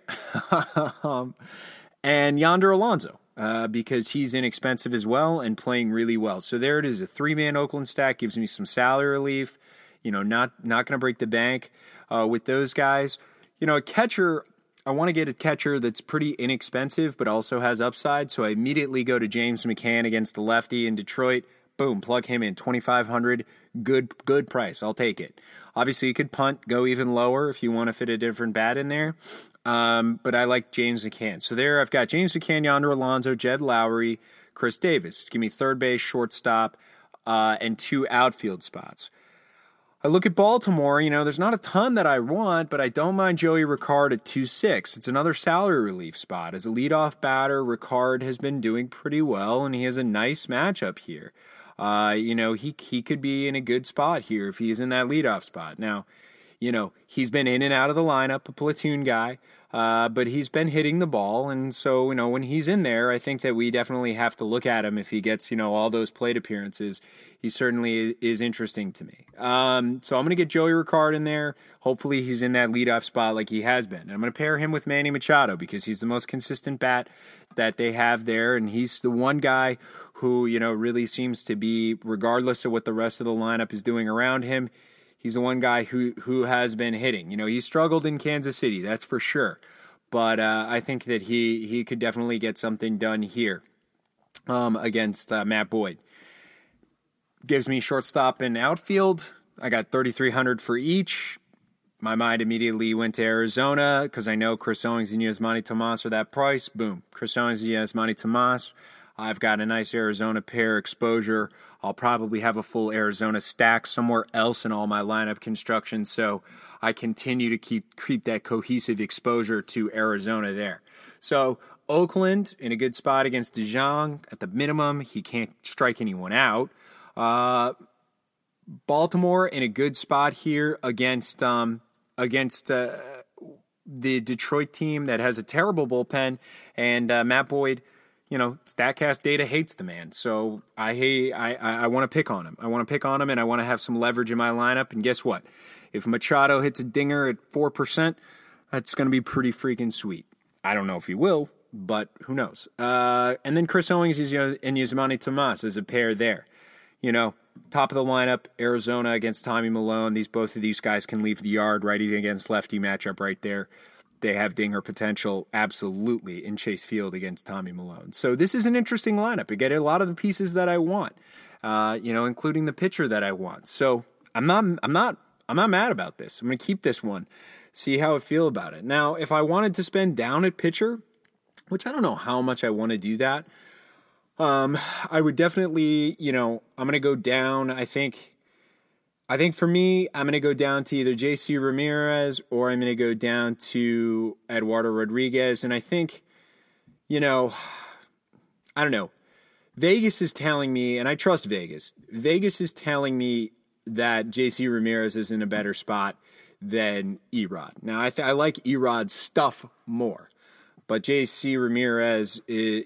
And Yonder Alonso, because he's inexpensive as well and playing really well. So there it is, a 3-man Oakland stack, gives me some salary relief, not going to break the bank with those guys. A catcher, I want to get a catcher that's pretty inexpensive but also has upside, so I immediately go to James McCann against the lefty in Detroit. Boom, plug him in, $2,500, good price, I'll take it. Obviously, you could punt, go even lower if you want to fit a different bat in there, but I like James McCann. So there I've got James McCann, Yonder Alonso, Jed Lowry, Chris Davis. Give me third base, shortstop, and 2 outfield spots. I look at Baltimore, there's not a ton that I want, but I don't mind Joey Ricard at 2.6. It's another salary relief spot. As a leadoff batter, Ricard has been doing pretty well, and he has a nice matchup here. He could be in a good spot here if he's in that leadoff spot. Now, he's been in and out of the lineup, a platoon guy, but he's been hitting the ball. And so, when he's in there, I think that we definitely have to look at him if he gets, all those plate appearances. He certainly is interesting to me. So I'm going to get Joey Ricard in there. Hopefully he's in that leadoff spot like he has been. And I'm going to pair him with Manny Machado because he's the most consistent bat that they have there. And he's the one guy who, really seems to be, regardless of what the rest of the lineup is doing around him, he's the one guy who has been hitting. He struggled in Kansas City, that's for sure. But I think that he could definitely get something done here against Matt Boyd. Gives me shortstop and outfield. I got $3,300 for each. My mind immediately went to Arizona because I know Chris Owings and Yasmani Tomas are that price. Boom. Chris Owings and Yasmani Tomas. I've got a nice Arizona pair exposure. I'll probably have a full Arizona stack somewhere else in all my lineup construction, so I continue to keep that cohesive exposure to Arizona there. So Oakland in a good spot against DeJong. At the minimum, he can't strike anyone out. Baltimore in a good spot here against the Detroit team that has a terrible bullpen, and Matt Boyd, StatCast data hates the man, so I want to pick on him. I want to pick on him, and I want to have some leverage in my lineup. And guess what? If Machado hits a dinger at 4%, that's going to be pretty freaking sweet. I don't know if he will, but who knows? And then Chris Owings and Yasmani Tomas as a pair there. Top of the lineup, Arizona against Tommy Milone. Both of these guys can leave the yard, righty against lefty matchup right there. They have dinger potential absolutely in Chase Field against Tommy Milone. So this is an interesting lineup. I get a lot of the pieces that I want, including the pitcher that I want. So I'm not mad about this. I'm going to keep this one, see how I feel about it. Now, if I wanted to spend down at pitcher, which I don't know how much I want to do that, I would definitely, I'm going to go down. I think for me, I'm going to go down to either JC Ramirez or I'm going to go down to Eduardo Rodriguez. And I think, I don't know. Vegas is telling me, and I trust Vegas. Vegas is telling me that JC Ramirez is in a better spot than Erod. Now, I like Erod's stuff more. But JC Ramirez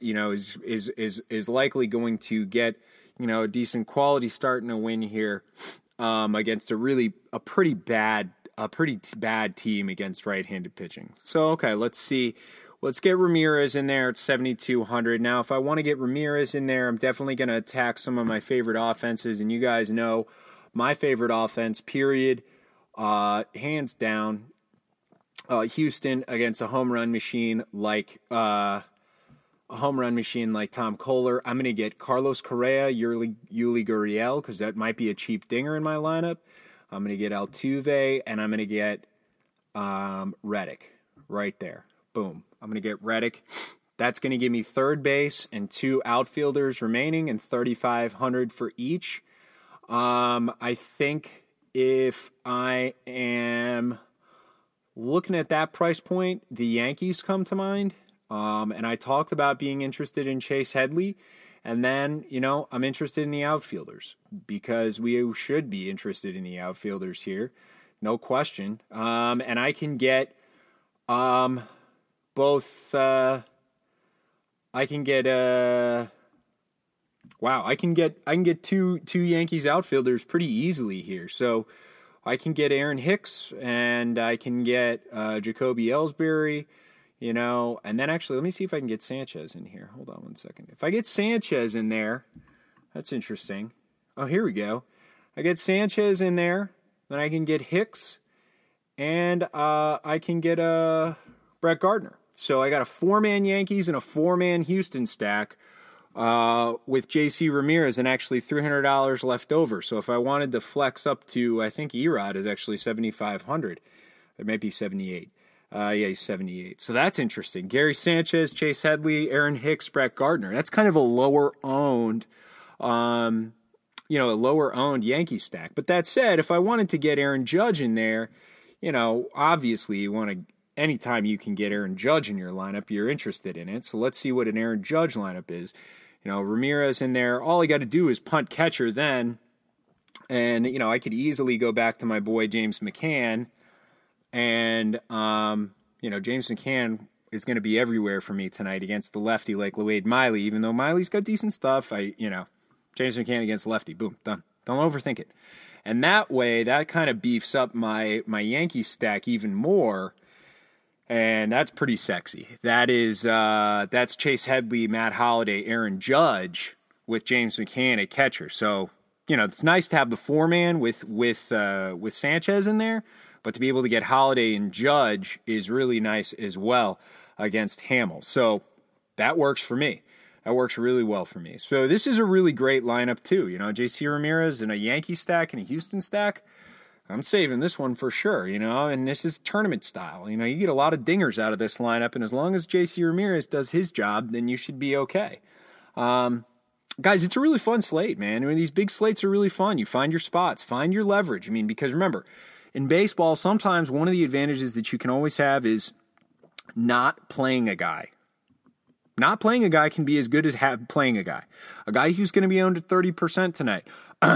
is likely going to get, a decent quality start and a win here against a pretty bad team against right-handed pitching. So, okay, let's see. Let's get Ramirez in there at 7,200. Now, if I want to get Ramirez in there, I'm definitely going to attack some of my favorite offenses. And you guys know my favorite offense, period, hands down. Houston against a home run machine like Tom Kohler. I'm going to get Carlos Correa, Yuli Gurriel, because that might be a cheap dinger in my lineup. I'm going to get Altuve, and I'm going to get Reddick right there. Boom. I'm going to get Reddick. That's going to give me third base and 2 outfielders remaining and $3,500 for each. I think if I am looking at that price point, the Yankees come to mind. And I talked about being interested in Chase Headley. And then, I'm interested in the outfielders because we should be interested in the outfielders here. No question. And I can get both. I can get two Yankees outfielders pretty easily here. So I can get Aaron Hicks and I can get Jacoby Ellsbury, you know, and then actually let me see if I can get Sanchez in here. Hold on one second. If I get Sanchez in there, that's interesting. Oh, here we go. I get Sanchez in there, then I can get Hicks, and I can get Brett Gardner. So I got a 4-man Yankees and a 4-man Houston stack with JC Ramirez and actually $300 left over. So if I wanted to flex up to, I think Erod is actually 7,500. It might be 78. Yeah, he's 78. So that's interesting. Gary Sanchez, Chase Headley, Aaron Hicks, Brett Gardner. That's kind of a lower-owned a lower-owned Yankee stack. But that said, if I wanted to get Aaron Judge in there, you know, obviously you want to, anytime you can get Aaron Judge in your lineup, you're interested in it. So let's see what an Aaron Judge lineup is. You know, Ramirez in there, all I got to do is punt catcher then. And, you know, I could easily go back to my boy James McCann. And, James McCann is going to be everywhere for me tonight against the lefty like Wade Miley, even though Miley's got decent stuff. James McCann against lefty. Boom, done. Don't overthink it. And that way, that kind of beefs up my Yankee stack even more. And that's pretty sexy. That's Chase Headley, Matt Holliday, Aaron Judge with James McCann at catcher. So, you know, it's nice to have the 4-man with Sanchez in there, but to be able to get Holliday and Judge is really nice as well against Hamill. So that works for me. That works really well for me. So this is a really great lineup too. You know, JC Ramirez in a Yankee stack and a Houston stack. I'm saving this one for sure, you know, and this is tournament style. You know, you get a lot of dingers out of this lineup, and as long as JC Ramirez does his job, then you should be okay. Guys, it's a really fun slate, man. I mean, these big slates are really fun. You find your spots, find your leverage. I mean, because remember, in baseball, sometimes one of the advantages that you can always have is not playing a guy. Not playing a guy can be as good as playing a guy. A guy who's going to be owned at 30% tonight.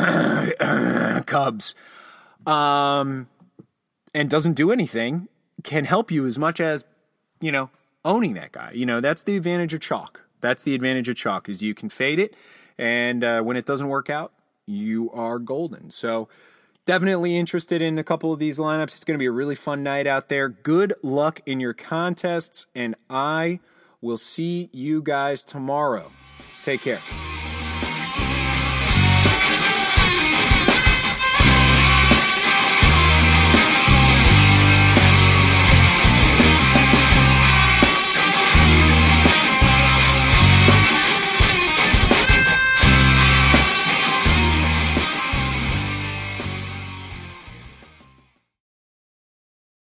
Cubs. And doesn't do anything can help you as much as, you know, owning that guy. You know, that's the advantage of chalk. That's the advantage of chalk is you can fade it. And when it doesn't work out, you are golden. So definitely interested in a couple of these lineups. It's going to be a really fun night out there. Good luck in your contests. And I will see you guys tomorrow. Take care.